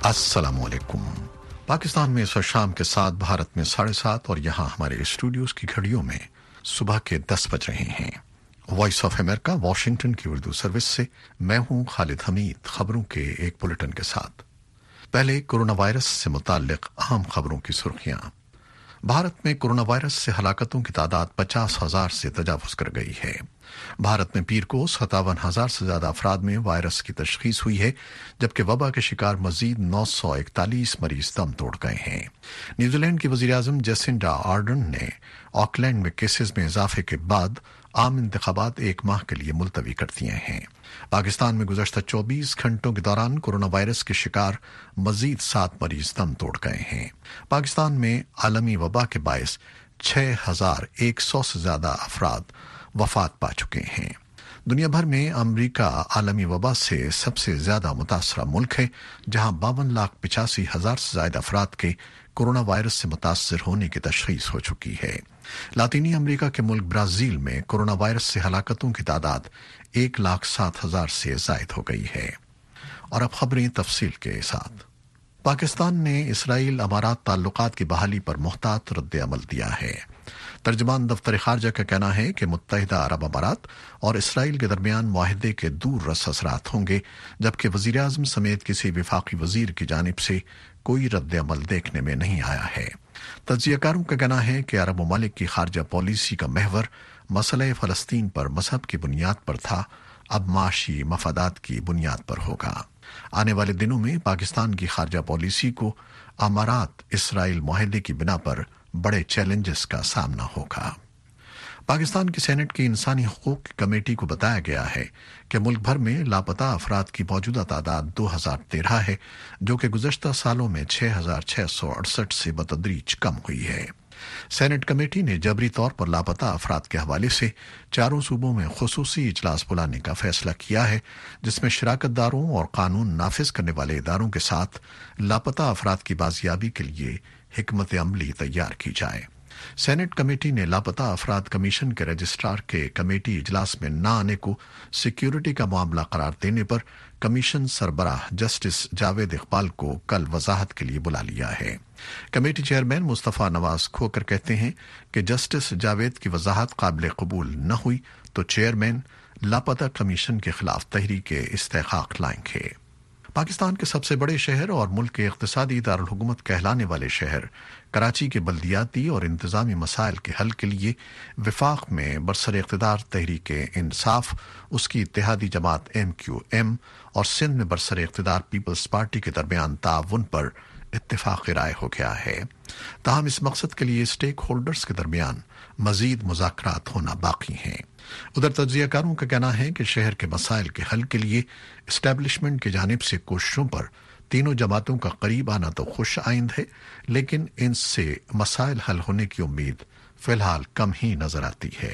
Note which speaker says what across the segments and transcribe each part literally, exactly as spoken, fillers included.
Speaker 1: अस्सलामु अलैकुम। पाकिस्तान में इस वक्त शाम के सात, भारत में साढ़े सात और यहाँ हमारे स्टूडियोज की घड़ियों में सुबह के दस बज रहे हैं। वॉइस ऑफ अमेरिका वॉशिंगटन की उर्दू सर्विस से मैं हूँ खालिद हमीद, खबरों के एक बुलेटिन के साथ। पहले कोरोना वायरस से मुताल्लिक अहम खबरों की सुर्खियां। भारत में कोरोना वायरस से हलाकतों की तादाद पचास हजार से तजावुज कर गई है। भारत में पीर को सतावन हजार से ज्यादा अफराद में वायरस की तशखीस हुई है, जबकि वबा के शिकार मजीद नौ सौ इकतालीस मरीज दम तोड़ गए हैं। न्यूजीलैंड की वजीर आजम जेसिंडा आर्डर्न ने ऑकलैंड में केसेस में इजाफे के बाद आम इंतखाबात एक माह के लिए मुलतवी कर दिए हैं। पाकिस्तान में गुज़श्ता चौबीस घंटों के दौरान कोरोना वायरस के शिकार मजीद सात मरीज दम तोड़ गए हैं। पाकिस्तान में आलमी वबा के बायस छह हजार एक सौ से ज्यादा अफराद वफात पा चुके हैं। दुनिया भर में अमरीका आलमी वबा से सबसे ज्यादा मुतासरा मुल्क है, जहां बावन लाख पिचासी हजार से ज्यादा अफराद के कोरोना वायरस से मुतासर होने की तशखीस हो चुकी है। लातीनी अमरीका के मुल्क ब्राजील में कोरोना वायरस से हलाकतों की तादाद एक लाख सात हजार से जायद हो गई है। और अब खबरें तफसील के साथ। पाकिस्तान ने इसराइल अमारात ताल्लुकात की बहाली पर मुहतात रद्द अमल दिया है। तर्जमान दफ्तर खारजा का कहना है कि मुत्तहिदा अरब अमारात और इसराइल के दरमियान मुआहदे के दूर रस असरात होंगे, जबकि वजीर आजम समेत किसी विफाकी वजीर की जानिब से कोई रद्द अमल देखने में नहीं आया है। तज्जियाकारों का कहना है कि अरब ममालिक की खारजा पॉलिसी का महवर मसले फ़लस्तीन पर मजहब की बुनियाद पर था, अब माशी मफादात की बुनियाद पर होगा। आने वाले दिनों में पाकिस्तान की खारजा पॉलिसी को अमारात इसराइल मुआहदे की बिना पर बड़े चैलेंजेस का सामना होगा। पाकिस्तान की सेनेट की इंसानी हकूक की कमेटी को बताया गया है कि मुल्क भर में लापता अफराद की मौजूदा तादाद दो हजार तेरह है, जो कि गुज़श्ता सालों में छह हजार छह सौ अड़सठ से बतदरीज कम हुई है। सेनेट कमेटी ने जबरी तौर पर लापता अफराद के हवाले से चारों सूबों में खुसूसी इजलास बुलाने का फैसला किया है, जिसमें शराकतदारों और कानून नाफिज करने वाले इदारों के साथ लापता अफराद की बाजियाबी के लिए हिकमत अमली तैयार की जाए। सेनेट कमेटी ने लापता अफराद कमीशन के रजिस्ट्रार के कमेटी इजलास में न आने को सिक्योरिटी का मामला करार देने पर कमीशन सरबराह जस्टिस जावेद इकबाल को कल वजाहत के लिए बुला लिया है। कमेटी चेयरमैन मुस्तफा नवाज खोकर कहते हैं कि जस्टिस जावेद की वजाहत काबिल कबूल न हुई तो चेयरमैन लापता कमीशन के खिलाफ तहरीक इस्तेहकाक लाएंगे। पाकिस्तान के सबसे बड़े शहर और मुल्क के इक़्तिसादी दारुल हुकूमत कहलाने वाले शहर कराची के बल्दियाती और इंतजामी मसाइल के हल के लिए विफाक में बरसर इक़्तिदार तहरीक इंसाफ, उसकी इत्तेहादी जमात एम क्यू एम और सिंध में बरसर इक़्तिदार पीपल्स पार्टी के दरमियान ताउन पर इत्तेफाक राय हो गया है। ताहम इस मकसद के लिए स्टेक होल्डर्स के दरमियान मजीद मुज़ाकरात होना बाकी हैं। उधर तज्जियाकारों का कहना है कि शहर के मसाइल के हल के लिए एस्टैब्लिशमेंट की जानिब से कोशिशों पर तीनों जमातों का करीब आना तो खुश आइंद है, लेकिन इनसे मसाइल हल होने की उम्मीद फिलहाल कम ही नजर आती है।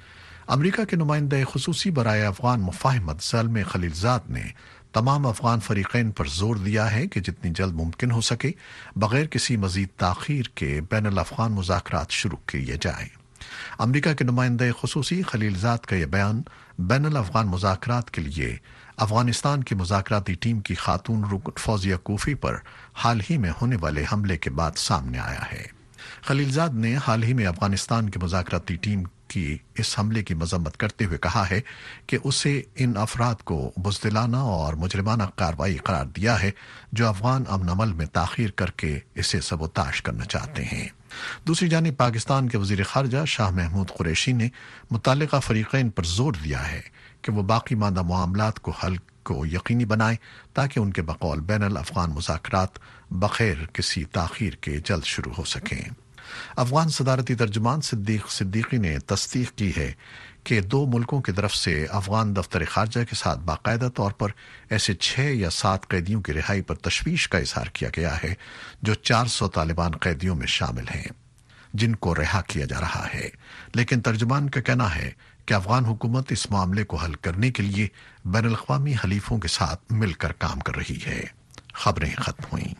Speaker 1: अमरीका के नुमाइंदे खुसूसी बराए अफगान मुफाहमत ज़ल्म खलीलजाद ने तमाम अफगान फरीक़ैन पर जोर दिया है कि जितनी जल्द मुमकिन हो सके बगैर किसी मजीद ताख़ीर के बैनुल अफ़गान मुज़ाकरात शुरू किए जाएं। अमरीका के नुमाइंदे खुसूसी खलीलजाद का यह बयान बैनुल अफ़गान मुज़ाकरात के लिए अफगानिस्तान की मुज़ाकराती टीम की खातून रुकन फौजिया कोफी पर हाल ही में होने वाले हमले के बाद सामने आया है। खलीलजाद ने हाल ही में अफगानिस्तान की मुज़ाकराती टीम की इस हमले की मजम्मत करते हुए कहा है कि उसे इन अफराद को बुज़दिलाना और मुजरिमाना कार्रवाई करार दिया है, जो अफगान अमन अमल में ताख़ीर करके इसे सबोताश करना चाहते हैं। दूसरी जानिब पाकिस्तान के वज़ीर ख़ारजा शाह महमूद कुरैशी ने मुत्तल्लिक़ा फ़रीक़ैन पर जोर दिया है कि वो बाकी मादा मामलात को हल को यकीनी बनाए ताकि उनके बकौल बैनुल अफ़गान मुज़ाकरात बग़ैर किसी ताख़ीर के जल्द शुरू हो सकें। अफगान सदारती तर्जुमान सिद्दीक सिद्दीकी ने तस्दीक की है कि दो मुल्कों की तरफ से अफगान दफ्तर खारजा के साथ बाकायदा तौर पर ऐसे छह या सात कैदियों की रिहाई पर तशवीश का इजहार किया गया है, जो चार सौ तालिबान कैदियों में शामिल हैं, जिनको रिहा किया जा रहा है। लेकिन तर्जुमान का कहना है कि अफगान हुकूमत इस मामले को हल करने के लिए बैनुल अक़वामी हलीफों के साथ मिलकर काम कर रही है। खबरें खत्म हुई।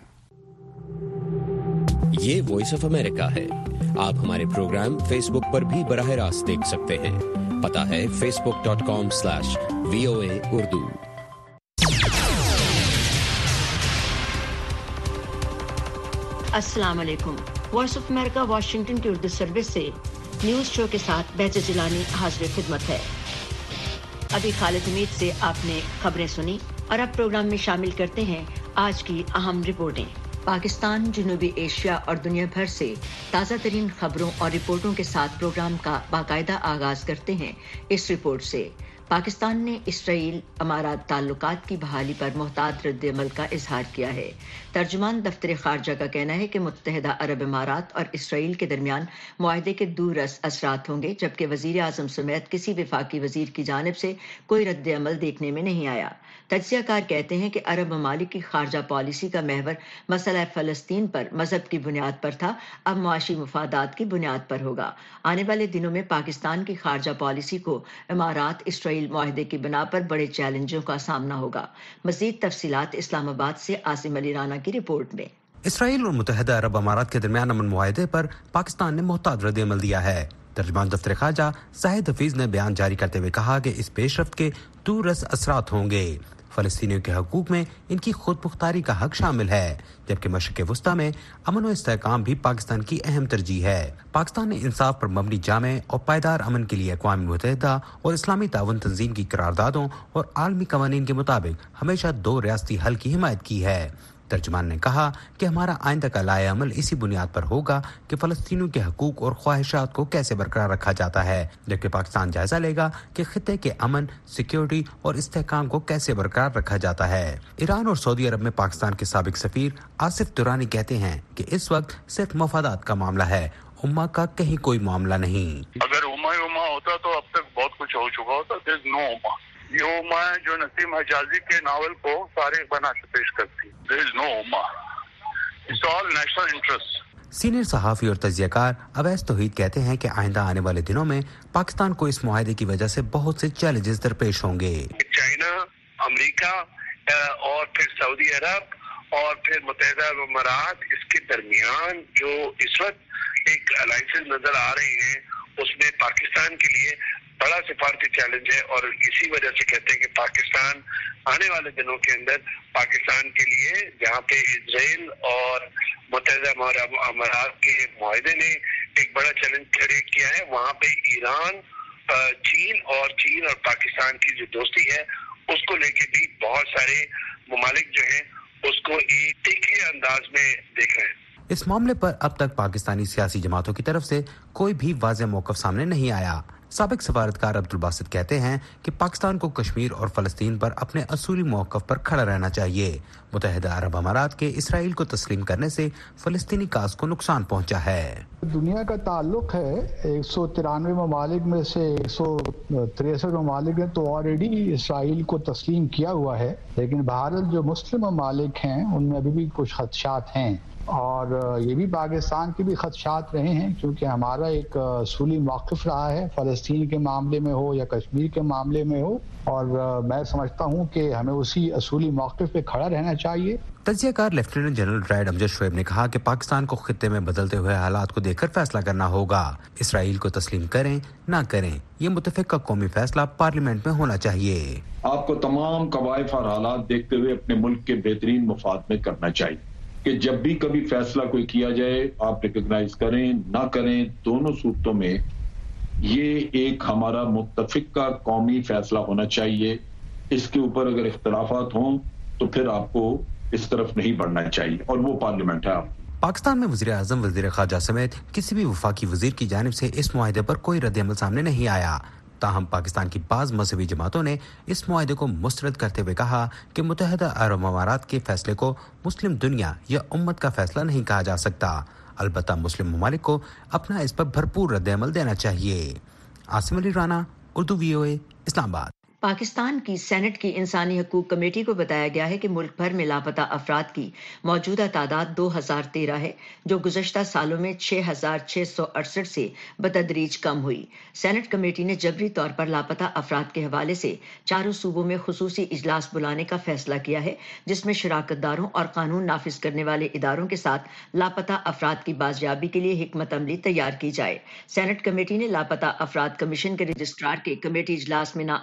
Speaker 2: ये वॉइस ऑफ अमेरिका है। आप हमारे प्रोग्राम फेसबुक पर भी बराह रास्त देख सकते हैं। पता है Facebook dot com slash V O A Urdu.
Speaker 3: السلام علیکم۔ وائس آف امریکہ واشنگٹن کی اردو سروس سے نیوز شو کے ساتھ بہجت جیلانی حاضر خدمت ہے۔ ابھی خالد حمید سے آپ نے خبریں سنی اور اب پروگرام میں شامل کرتے ہیں آج کی اہم رپورٹیں۔ پاکستان، جنوبی ایشیا اور دنیا بھر سے تازہ ترین خبروں اور رپورٹوں کے ساتھ پروگرام کا باقاعدہ آغاز کرتے ہیں اس رپورٹ سے۔ پاکستان نے اسرائیل امارات تعلقات کی بحالی پر محتاط رد عمل کا اظہار کیا ہے۔ ترجمان دفتر خارجہ کا کہنا ہے کہ متحدہ عرب امارات اور اسرائیل کے درمیان معاہدے کے دور رس اثرات ہوں گے، جبکہ وزیر اعظم سمیت کسی وفاقی وزیر کی جانب سے کوئی رد عمل دیکھنے میں نہیں آیا۔ تجزیہ کار کہتے ہیں کہ عرب ممالک کی خارجہ پالیسی کا محور مسئلہ فلسطین پر مذہب کی بنیاد پر تھا، اب معاشی مفادات کی بنیاد پر ہوگا۔ آنے والے دنوں میں پاکستان کی خارجہ پالیسی کو امارات اسرائیل معاہدے کی بنا پر بڑے چیلنجوں کا سامنا ہوگا۔ مزید تفصیلات اسلام آباد سے عاصم علی رانا کی رپورٹ میں۔
Speaker 4: اسرائیل اور متحدہ عرب امارات کے درمیان امن معاہدے پر پاکستان نے محتاط رد عمل دیا ہے۔ ترجمان دفتر خارجہ زاہد حفیظ نے بیان جاری کرتے ہوئے کہا کہ اس پیش رفت کے دور رس اثرات ہوں گے۔ فلسطینیوں کے حقوق میں ان کی خود مختاری کا حق شامل ہے، جبکہ مشرق وسطیٰ میں امن و استحکام بھی پاکستان کی اہم ترجیح ہے۔ پاکستان نے انصاف پر مبنی جامع اور پائیدار امن کے لیے اقوام متحدہ اور اسلامی تعاون تنظیم کی قراردادوں اور عالمی قوانین کے مطابق ہمیشہ دو ریاستی حل کی حمایت کی ہے۔ ترجمان نے کہا کہ ہمارا آئندہ کا لائحہ عمل اسی بنیاد پر ہوگا کہ فلسطینیوں کے حقوق اور خواہشات کو کیسے برقرار رکھا جاتا ہے، جبکہ پاکستان جائزہ لے گا کہ خطے کے امن، سیکیورٹی اور استحکام کو کیسے برقرار رکھا جاتا ہے۔ ایران اور سعودی عرب میں پاکستان کے سابق سفیر آصف درانی کہتے ہیں کہ اس وقت صرف مفادات کا معاملہ ہے، امہ کا کہیں کوئی معاملہ نہیں۔
Speaker 5: اگر امہ امہ ہوتا تو اب تک بہت کچھ ہو چکا ہوتا۔ دیر از نو امہ۔ یہ امہ ہے جو نسیم حجازی کے ناول کو فارغ بنا کے پیش کرتی۔ دیر از نو امہ۔ It's all national interest.
Speaker 4: Senior صحافی اور تجزیہ کار اویس توحید کہتے ہیں کہ آئندہ آنے والے دنوں میں پاکستان کو اس معاہدے کی وجہ سے بہت سے چیلنجز درپیش ہوں گے۔
Speaker 5: چائنا، امریکہ اور پھر سعودی عرب اور پھر متحدہ عرب امارات، اس کے درمیان جو اس وقت ایک الائنسز نظر آ رہے ہیں، اس میں پاکستان کے لیے بڑا سفارتی چیلنج ہے، اور اسی وجہ سے کہتے ہیں کہ پاکستان آنے والے دنوں کے اندر پاکستان کے لیے، جہاں پہ اسرائیل اور متحدہ عرب امارات کے معاہدے نے ایک بڑا چیلنج کھڑے کیا ہے، وہاں پہ ایران، چین اور چین اور پاکستان کی جو دوستی ہے اس کو لے کے بھی بہت سارے ممالک جو ہیں اس کو ایک تیکھے انداز میں دیکھ رہے ہیں۔
Speaker 4: اس معاملے پر اب تک پاکستانی سیاسی جماعتوں کی طرف سے کوئی بھی واضح موقف سامنے نہیں آیا۔ سابق سفارتکار عبدالباسط کہتے ہیں کہ پاکستان کو کشمیر اور فلسطین پر اپنے اصولی موقف پر کھڑا رہنا چاہیے۔ متحدہ عرب امارات کے اسرائیل کو تسلیم کرنے سے فلسطینی کاز کو نقصان پہنچا ہے۔
Speaker 6: دنیا کا تعلق ہے ایک سو ترانوے ممالک میں سے ایک سو تریسٹھ ممالک نے تو آلریڈی اسرائیل کو تسلیم کیا ہوا ہے، لیکن بہرحال جو مسلم ممالک ہیں ان میں ابھی بھی کچھ خدشات ہیں، اور یہ بھی پاکستان کے بھی خدشات رہے ہیں، کیونکہ ہمارا ایک اصولی موقف رہا ہے فلسطین کے معاملے میں ہو یا کشمیر کے معاملے میں ہو، اور میں سمجھتا ہوں کہ ہمیں اسی اصولی موقف پہ کھڑا رہنا چاہیے۔
Speaker 4: تجزیہ کار lieutenant general retd Amjad Shoaib نے کہا کہ پاکستان کو خطے میں بدلتے ہوئے حالات کو دیکھ کر فیصلہ کرنا ہوگا۔ اسرائیل کو تسلیم کریں نہ کریں، یہ متفقہ قومی فیصلہ پارلیمنٹ میں ہونا چاہیے۔
Speaker 7: آپ کو تمام قوائف اور حالات دیکھتے ہوئے اپنے ملک کے بہترین مفاد میں کرنا چاہیے کہ جب بھی کبھی فیصلہ کوئی کیا جائے آپ ریکگنائز کریں نہ کریں، دونوں صورتوں میں یہ ایک ہمارا متفقہ قومی فیصلہ ہونا چاہیے۔ اس کے اوپر اگر اختلافات ہوں تو پھر آپ کو اس طرف نہیں بڑھنا چاہیے، اور وہ پارلیمنٹ ہے۔
Speaker 4: پاکستان میں وزیر اعظم، وزیر خارجہ سمیت کسی بھی وفاقی وزیر کی جانب سے اس معاہدے پر کوئی رد عمل سامنے نہیں آیا۔ تاہم پاکستان کی بعض مذہبی جماعتوں نے اس معاہدے کو مسترد کرتے ہوئے کہا کہ متحدہ عرب امارات کے فیصلے کو مسلم دنیا یا امت کا فیصلہ نہیں کہا جا سکتا، البتہ مسلم ممالک کو اپنا اس پر بھرپور رد عمل دینا چاہیے۔ عاصم علی رانا، اردو وی او اے، اسلام آباد۔
Speaker 3: پاکستان کی سینٹ کی انسانی حقوق کمیٹی کو بتایا گیا ہے کہ ملک بھر میں لاپتہ افراد کی موجودہ تعداد دو ہزار تیرہ ہے، جو گزشتہ سالوں میں چھ ہزار چھ سو اڑسٹھ سے بتدریج کم ہوئی۔ سینٹ کمیٹی نے جبری طور پر لاپتہ افراد کے حوالے سے چاروں صوبوں میں خصوصی اجلاس بلانے کا فیصلہ کیا ہے، جس میں شراکت داروں اور قانون نافذ کرنے والے اداروں کے ساتھ لاپتہ افراد کی بازیابی کے لیے حکمت عملی تیار کی جائے۔ سینٹ کمیٹی نے لاپتہ افراد کمیشن کے رجسٹرار کے کمیٹی اجلاس میں نہ آنے کو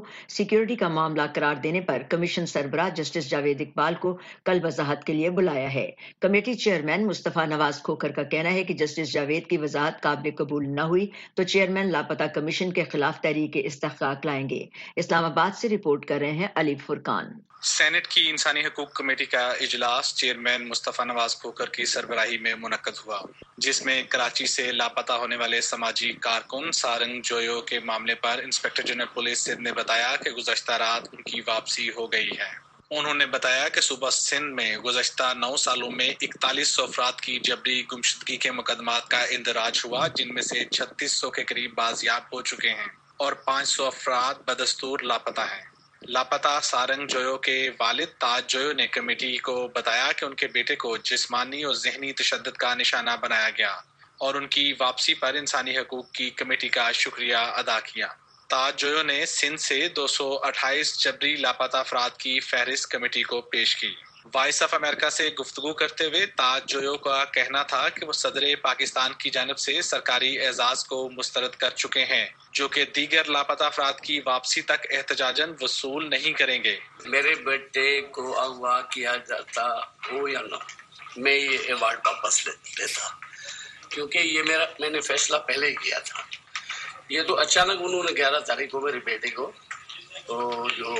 Speaker 3: سیکیورٹی کا معاملہ قرار دینے پر کمیشن سربراہ جسٹس جاوید اقبال کو کل وضاحت کے لیے بلایا ہے۔ کمیٹی چیئرمین مصطفیٰ نواز کھوکھر کا کہنا ہے کہ جسٹس جاوید کی وضاحت قابل قبول نہ ہوئی تو چیئرمین لاپتہ کمیشن کے خلاف تحریک استحقاق لائیں گے۔ اسلام آباد سے رپورٹ کر رہے ہیں علی فرقان۔
Speaker 8: سینٹ کی انسانی حقوق کمیٹی کا اجلاس چیئرمین مصطفیٰ نواز کھوکھر کی سربراہی میں منعقد ہوا، جس میں کراچی سے لاپتہ ہونے والے سماجی کارکن سارنگ جویو کے معاملے پر انسپکٹر جنرل پولیس سندھ نے بتایا کہ گزشتہ رات ان کی واپسی ہو گئی ہے۔ انہوں نے بتایا کہ صوبہ سندھ میں گزشتہ نو سالوں میں اکتالیس سو افراد کی جبری گمشدگی کے مقدمات کا اندراج ہوا، جن میں سے چھتیس سو کے قریب بازیاب ہو چکے ہیں اور پانچ سو افراد بدستور لاپتہ ہیں۔ لاپتہ سارنگ جویو کے والد تاج جویو نے کمیٹی کو بتایا کہ ان کے بیٹے کو جسمانی اور ذہنی تشدد کا نشانہ بنایا گیا اور ان کی واپسی پر انسانی حقوق کی کمیٹی کا شکریہ ادا کیا۔ تاج جویو نے سندھ سے دو سو اٹھائیس جبری لاپتہ افراد کی فہرست کمیٹی کو پیش کی۔ وائس آف امریکہ سے گفتگو کرتے ہوئے تاج جویو کا کہنا تھا کہ وہ صدر پاکستان کی جانب سے سرکاری اعزاز کو مسترد کر چکے ہیں، جو کہ دیگر لاپتہ افراد کی واپسی تک احتجاجاً وصول نہیں کریں گے۔
Speaker 9: میرے بیٹے کو اغوا کیا جاتا ہو یا نہ، میں یہ ایوارڈ واپس لیتا، کیونکہ یہ میرا میں نے فیصلہ پہلے ہی کیا تھا۔ یہ تو اچانک انہوں نے گیارہ تاریخ کو میرے بیٹے کو تو جو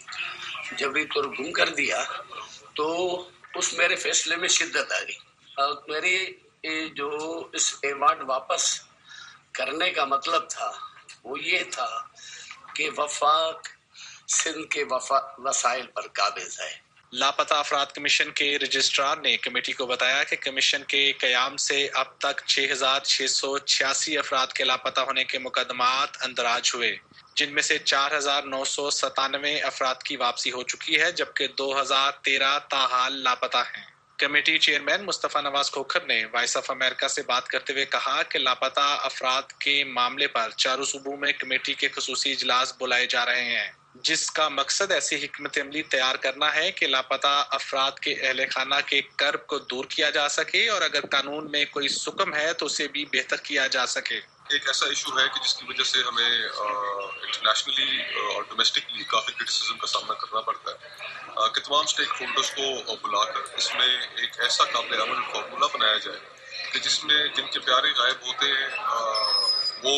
Speaker 9: جبری طور گم کر دیا، تو اس میرے فیصلے میں شدت آ گئی اور میری جو اس ایوارڈ واپس کرنے کا مطلب تھا وہ یہ تھا کہ وفاق سندھ کے وسائل پر قابض ہے۔
Speaker 8: لاپتہ افراد کمیشن کے رجسٹرار نے کمیٹی کو بتایا کہ کمیشن کے قیام سے اب تک چھ ہزار چھ سو چھیاسی افراد کے لاپتہ ہونے کے مقدمات اندراج ہوئے، جن میں سے چار ہزار نو سو ستانوے افراد کی واپسی ہو چکی ہے، جبکہ دو ہزار تیرہ تاحال لاپتہ ہیں۔ کمیٹی چیئرمین مصطفیٰ نواز کھوکھر نے وائس آف امریکہ سے بات کرتے ہوئے کہا کہ لاپتہ افراد کے معاملے پر چاروں صوبوں میں کمیٹی کے خصوصی اجلاس بلائے جا رہے ہیں، جس کا مقصد ایسی حکمت عملی تیار کرنا ہے کہ لاپتہ افراد کے اہل خانہ کے کرب کو دور کیا جا سکے اور اگر قانون میں کوئی سکم ہے تو اسے بھی بہتر کیا جا سکے۔
Speaker 10: ایک ایسا ایشو ہے کہ جس کی وجہ سے ہمیں انٹرنیشنلی اور ڈومیسٹکلی کافی کرٹیسزم کا سامنا کرنا پڑتا ہے کہ تمام اسٹیک ہولڈرز کو بلا کر اس میں ایک ایسا قابل عمل فارمولہ بنایا جائے کہ جس میں جن کے پیارے غائب ہوتے ہیں وہ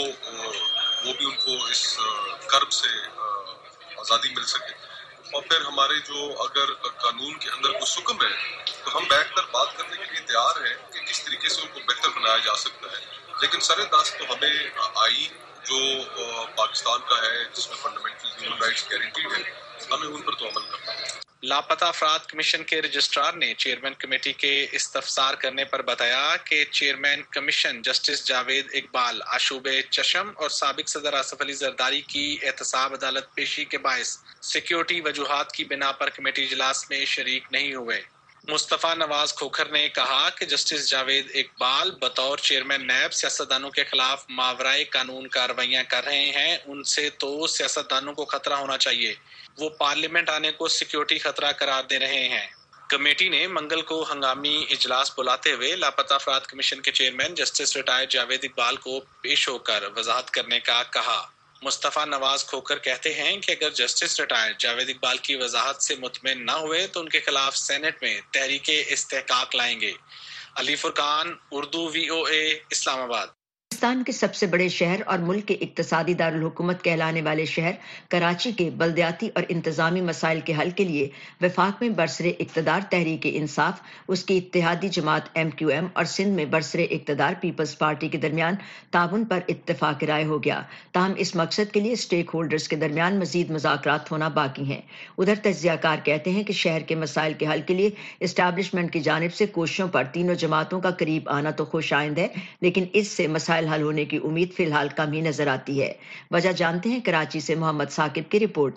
Speaker 10: وہ بھی ان کو اس کرب سے آزادی مل سکے، اور پھر ہمارے جو اگر قانون کے اندر کوئی سکم ہے تو ہم بیٹھ کر بات کرنے کے لیے تیار ہیں کہ کس طریقے سے ان کو بہتر بنایا جا سکتا ہے، لیکن سر دست تو ہمیں آئین جو پاکستان کا ہے جس میں فنڈامنٹل ہیومن رائٹس گارنٹیڈ ہے، ہمیں ان پر تو عمل کرنا ہے۔
Speaker 8: لاپتہ افراد کمیشن کے رجسٹرار نے چیئرمین کمیٹی کے استفسار کرنے پر بتایا کہ chairman commission justice Javed Iqbal آشوب چشم اور سابق صدر آصف علی زرداری کی احتساب عدالت پیشی کے باعث سیکیورٹی وجوہات کی بنا پر کمیٹی اجلاس میں شریک نہیں ہوئے۔ مصطفیٰ نواز کھوکھر نے کہا کہ جسٹس جاوید اقبال بطور چیئرمین نیب سیاستدانوں کے خلاف ماورائے قانون کارروائیاں کر رہے ہیں، ان سے تو سیاستدانوں کو خطرہ ہونا چاہیے، وہ پارلیمنٹ آنے کو سیکیورٹی خطرہ قرار دے رہے ہیں۔ کمیٹی نے منگل کو ہنگامی اجلاس بلاتے ہوئے لاپتہ افراد کمیشن کے chairman justice retired Javed Iqbal کو پیش ہو کر وضاحت کرنے کا کہا۔ مصطفیٰ نواز کھوکھر کہتے ہیں کہ اگر جسٹس ریٹائرڈ جاوید اقبال کی وضاحت سے مطمئن نہ ہوئے تو ان کے خلاف سینٹ میں تحریک استحقاق لائیں گے۔ علی فرقان، اردو وی او اے، اسلام آباد۔
Speaker 3: پاکستان کے سب سے بڑے شہر اور ملک کے اقتصادی دارالحکومت کہلانے والے شہر کراچی کے بلدیاتی اور انتظامی مسائل کے حل کے لیے وفاق میں برسر اقتدار تحریک انصاف، اس کی اتحادی جماعت ایم کیو ایم اور سندھ میں برسر اقتدار پیپلز پارٹی کے درمیان تعاون پر اتفاق رائے ہو گیا۔ تاہم اس مقصد کے لیے اسٹیک ہولڈرز کے درمیان مزید مذاکرات ہونا باقی ہیں۔ ادھر تجزیہ کار کہتے ہیں کہ شہر کے مسائل کے حل کے لیے اسٹیبلشمنٹ کی جانب سے کوششوں پر تینوں جماعتوں کا قریب آنا تو خوش آئند ہے، لیکن اس سے مسائل حل ہونے کی امید فی الحال کم ہی نظر آتی ہے۔ وجہ جانتے ہیں کراچی سے محمد ثاقب کی رپورٹ میں۔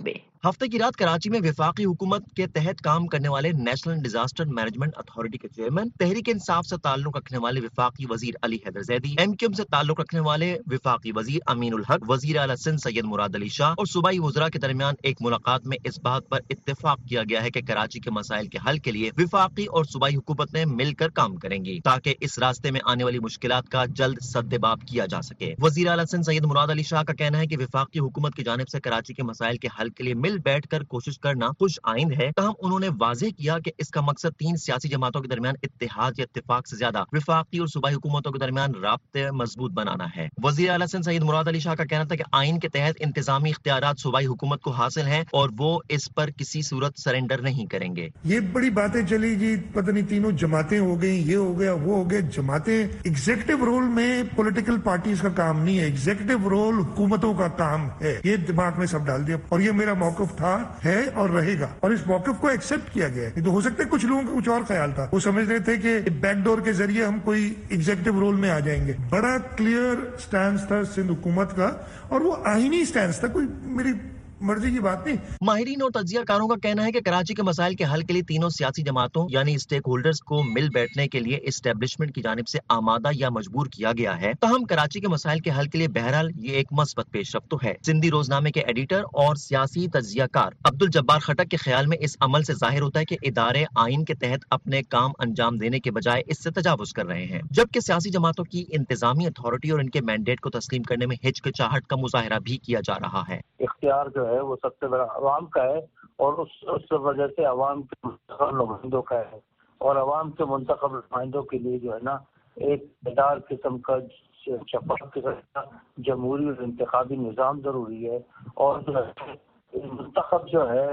Speaker 11: ہفتے کی رات کراچی میں وفاقی حکومت کے تحت کام کرنے والے نیشنل ڈیزاسٹر مینجمنٹ اتھارٹی کے چیئرمین، تحریک انصاف سے تعلق رکھنے والے وفاقی وزیر Ali Haider Zaidi, M Q M سے تعلق رکھنے والے وفاقی وزیر امین الحق، وزیر اعلیٰ سندھ سید مراد علی شاہ اور صوبائی وزراء کے درمیان ایک ملاقات میں اس بات پر اتفاق کیا گیا ہے کہ کراچی کے مسائل کے حل کے لیے وفاقی اور صوبائی حکومتیں مل کر کام کریں گی تاکہ اس راستے میں آنے والی مشکلات کا جلد سدباب کیا جا سکے۔ وزیر اعلیٰ سندھ سید مراد علی شاہ کا کہنا ہے کہ وفاقی حکومت کی جانب سے کراچی کے مسائل کے حل کے لیے مل بیٹھ کر کوشش کرنا خوش آئند ہے، تاہم انہوں نے واضح کیا کہ اس کا مقصد تین سیاسی جماعتوں کے درمیان اتحاد یا اتفاق سے زیادہ وفاقی اور صوبائی حکومتوں کے درمیان رابطے مضبوط بنانا ہے۔ وزیر اعلیٰ سندھ سید مراد علی شاہ کا کہنا تھا کہ آئین کے تحت انتظامی اختیارات صوبائی حکومت کو حاصل ہیں اور وہ اس پر کسی صورت سرنڈر نہیں کریں گے۔
Speaker 12: یہ بڑی باتیں چلی جی، پتہ نہیں تینوں جماعتیں ہو گئی، یہ ہو گیا وہ ہو گیا۔ جماعتیں ایگزیکٹو رول میں پولیٹیکل پارٹیز کا کام نہیں ہے، ایگزیکٹو رول حکومتوں کا کام ہے۔ یہ دماغ میں سب ڈال دیا اور یہ میرا موقف تھا، ہے اور رہے گا، اور اس موقف کو ایکسپٹ کیا گیا ہے۔ تو ہو سکتا ہے کچھ لوگوں کا کچھ اور خیال تھا، وہ سمجھ رہے تھے کہ بیک ڈور کے ذریعے ہم کوئی ایگزیکٹو رول میں آ جائیں گے۔ بڑا کلیئر سٹینس تھا سندھ حکومت کا اور وہ آئینی سٹینس تھا، کوئی میری مرضی کی بات نہیں۔
Speaker 11: ماہرین اور تجزیہ کاروں کا کہنا ہے کہ کراچی کے مسائل کے حل کے لیے تینوں سیاسی جماعتوں یعنی اسٹیک ہولڈرز کو مل بیٹھنے کے لیے اسٹیبلشمنٹ کی جانب سے آمادہ یا مجبور کیا گیا ہے، تاہم کراچی کے مسائل کے حل کے لیے بہرحال یہ ایک مثبت پیش رفت تو ہے۔ سندھی روزنامے کے ایڈیٹر اور سیاسی تجزیہ کار عبدالجبار خٹک کے خیال میں اس عمل سے ظاہر ہوتا ہے کہ ادارے آئین کے تحت اپنے کام انجام دینے کے بجائے اس سے تجاوز کر رہے ہیں، جبکہ سیاسی جماعتوں کی انتظامی اتھارٹی اور ان کے مینڈیٹ کو تسلیم کرنے میں ہچکچاہٹ کا مظاہرہ بھی کیا جا رہا ہے۔
Speaker 13: اختیار جو ہے وہ سب سے بڑا عوام کا ہے اور اس اس وجہ سے عوام کے منتخب نمائندوں کا ہے، اور عوام کے منتخب نمائندوں کے لیے جو ہے نا ایک بیدار قسم کا شفاف قسم کا جمہوری اور انتخابی نظام ضروری ہے، اور جو ہے منتخب جو ہے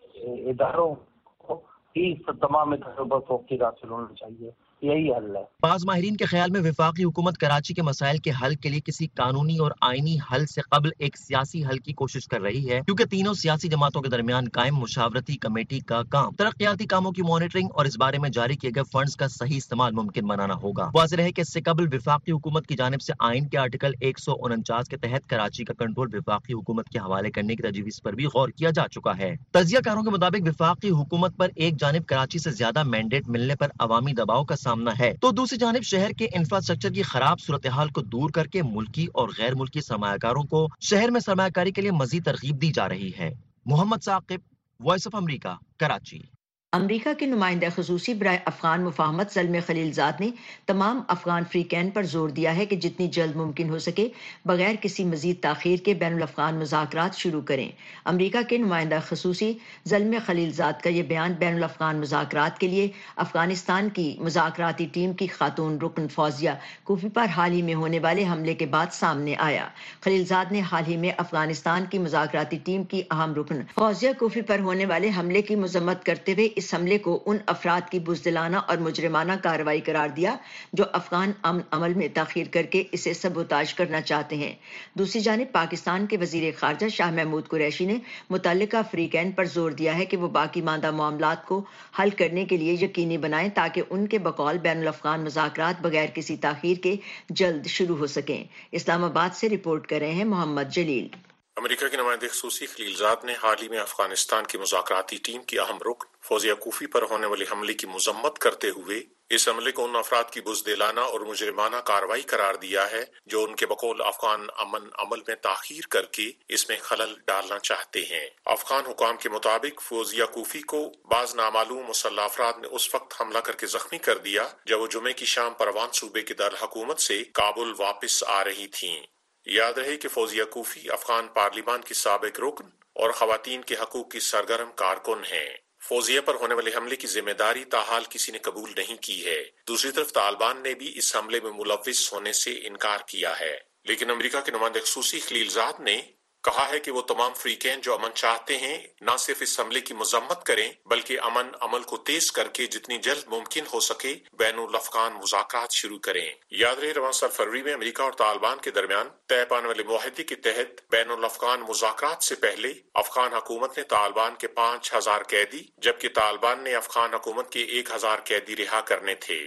Speaker 13: اداروں کو ہی تمام اداروں پر فوقیت حاصل ہونا چاہیے، یہی حل ہے۔
Speaker 11: بعض ماہرین کے خیال میں وفاقی حکومت کراچی کے مسائل کے حل کے لیے کسی قانونی اور آئینی حل سے قبل ایک سیاسی حل کی کوشش کر رہی ہے، کیونکہ تینوں سیاسی جماعتوں کے درمیان قائم مشاورتی کمیٹی کا کام ترقیاتی کاموں کی مانیٹرنگ اور اس بارے میں جاری کیے گئے فنڈز کا صحیح استعمال ممکن بنانا ہوگا۔ واضح ہے کہ اس سے قبل وفاقی حکومت کی جانب سے آئین کے آرٹیکل ایک سو انچاس کے تحت کراچی کا کنٹرول وفاقی حکومت کے حوالے کرنے کی تجویز پر بھی غور کیا جا چکا ہے۔ تجزیہ کاروں کے مطابق وفاقی حکومت پر ایک جانب کراچی سے زیادہ مینڈیٹ ملنے پر عوامی دباؤ کا سامنا ہے، تو دوسری جانب شہر کے انفراسٹرکچر کی خراب صورتحال کو دور کر کے ملکی اور غیر ملکی سرمایہ کاروں کو شہر میں سرمایہ کاری کے لیے مزید ترغیب دی جا رہی ہے۔ Muhammad Saqib, Voice of America, Karachi.
Speaker 3: امریکہ کے نمائندہ خصوصی برائے افغان مفاہمت زلمے خلیل زاد نے تمام افغان فریقین پر زور دیا ہے کہ جتنی جلد ممکن ہو سکے بغیر کسی مزید تاخیر کے بین الافغان مذاکرات شروع کریں۔ امریکہ کے نمائندہ خصوصی زلمے خلیل زاد کا یہ بیان بین الافغان مذاکرات کے لیے افغانستان کی مذاکراتی ٹیم کی خاتون رکن فوزیہ کوفی پر حال ہی میں ہونے والے حملے کے بعد سامنے آیا۔ خلیل زاد نے حال ہی میں افغانستان کی مذاکراتی ٹیم کی اہم رکن فوزیہ کوفی پر ہونے والے حملے کی مذمت کرتے ہوئے اس حملے کو ان افراد کی بزدلانہ اور مجرمانہ کارروائی قرار دیا جو افغان امن عمل میں تاخیر کر کے اسے سبوتاژ کرنا چاہتے ہیں۔ دوسری جانب پاکستان کے وزیر خارجہ شاہ محمود قریشی نے متعلقہ فریقین پر زور دیا ہے کہ وہ باقی ماندہ معاملات کو حل کرنے کے لیے یقینی بنائیں تاکہ ان کے بقول بین الافغان مذاکرات بغیر کسی تاخیر کے جلد شروع ہو سکیں۔ اسلام آباد سے رپورٹ کر رہے ہیں محمد جلیل۔
Speaker 14: امریکہ کے نمائندے خصوصی خلیل زاد نے حال ہی میں افغانستان کی مذاکراتی ٹیم کی اہم رکن فوزیہ کوفی پر ہونے والے حملے کی مذمت کرتے ہوئے اس حملے کو ان افراد کی بزدلانہ اور مجرمانہ کارروائی قرار دیا ہے جو ان کے بقول افغان امن عمل میں تاخیر کر کے اس میں خلل ڈالنا چاہتے ہیں۔ افغان حکام کے مطابق فوزیہ کوفی کو بعض نامعلوم مسلح افراد نے اس وقت حملہ کر کے زخمی کر دیا جب وہ جمعے کی شام پروان صوبے کے دارالحکومت سے کابل واپس آ رہی تھیں۔ یاد رہے کہ فوزیہ کوفی افغان پارلیمان کی سابق رکن اور خواتین کے حقوق کی سرگرم کارکن ہیں۔ فوزیہ پر ہونے والے حملے کی ذمہ داری تاحال کسی نے قبول نہیں کی ہے۔ دوسری طرف طالبان نے بھی اس حملے میں ملوث ہونے سے انکار کیا ہے، لیکن امریکہ کے نمائندے خصوصی خلیل زاد نے کہا ہے کہ وہ تمام فریقین جو امن چاہتے ہیں نہ صرف اس حملے کی مذمت کریں بلکہ امن عمل کو تیز کر کے جتنی جلد ممکن ہو سکے بین الافغان مذاکرات شروع کریں۔ یاد رہے رواں سال فروری میں امریکہ اور طالبان کے درمیان طے پانے والے معاہدے کے تحت بین الافغان مذاکرات سے پہلے افغان حکومت نے طالبان کے پانچ ہزار قیدی جبکہ طالبان نے افغان حکومت کے ایک ہزار قیدی رہا کرنے تھے۔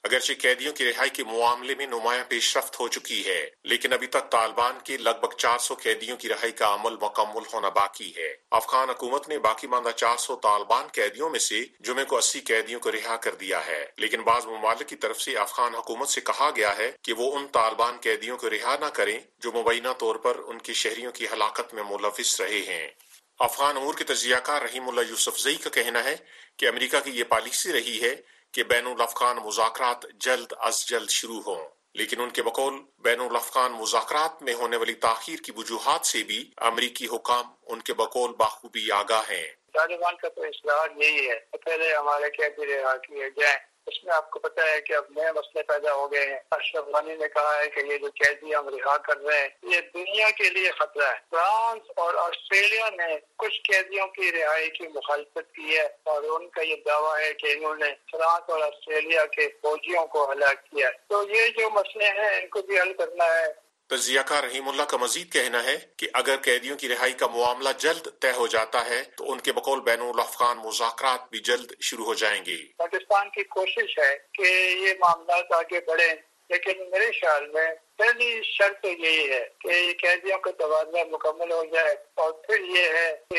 Speaker 14: اگرچہ قیدیوں کی رہائی کے معاملے میں نمایاں پیش رفت ہو چکی ہے، لیکن ابھی تک طالبان کے لگ بھگ چار سو قیدیوں کی رہائی کا عمل مکمل ہونا باقی ہے۔ افغان حکومت نے باقی ماندہ چار سو طالبان قیدیوں میں سے جمعے کو اسی قیدیوں کو رہا کر دیا ہے، لیکن بعض ممالک کی طرف سے افغان حکومت سے کہا گیا ہے کہ وہ ان طالبان قیدیوں کو رہا نہ کریں جو مبینہ طور پر ان کے شہریوں کی ہلاکت میں ملوث رہے ہیں۔ افغان امور کے تجزیہ کار رحیم اللہ یوسف زئی کا کہنا ہے کہ امریکہ کی یہ پالیسی رہی ہے کہ بین الافغان مذاکرات جلد از جلد شروع ہوں، لیکن ان کے بقول بین الافغان مذاکرات میں ہونے والی تاخیر کی وجوہات سے بھی امریکی حکام ان کے بقول بخوبی آگاہ ہیں۔
Speaker 15: طالبان کا تو اصلاح یہی ہے کہ پہلے ہمارے قیدی رہا کیے جائیں۔ اس میں آپ کو پتہ ہے کہ اب نئے مسئلے پیدا ہو گئے ہیں۔ اشرف غنی نے کہا ہے کہ یہ جو قیدی ہم رہا کر رہے ہیں یہ دنیا کے لیے خطرہ ہے۔ فرانس اور آسٹریلیا نے کچھ قیدیوں کی رہائی کی مخالفت کی ہے اور ان کا یہ دعویٰ ہے کہ انہوں نے فرانس اور آسٹریلیا کے فوجیوں کو ہلاک کیا ہے۔ تو یہ جو مسئلے ہیں ان کو بھی حل کرنا ہے۔
Speaker 14: تجزیہ کار رحیم اللہ کا مزید کہنا ہے کہ اگر قیدیوں کی رہائی کا معاملہ جلد طے ہو جاتا ہے تو ان کے بقول بین الافغان مذاکرات بھی جلد شروع ہو جائیں گے۔
Speaker 15: پاکستان کی کوشش ہے کہ یہ معاملات آگے بڑھیں، لیکن میرے خیال میں پہلی شرط تو یہی ہے کہ قیدیوں کا تبادلہ مکمل ہو جائے اور پھر یہ ہے کہ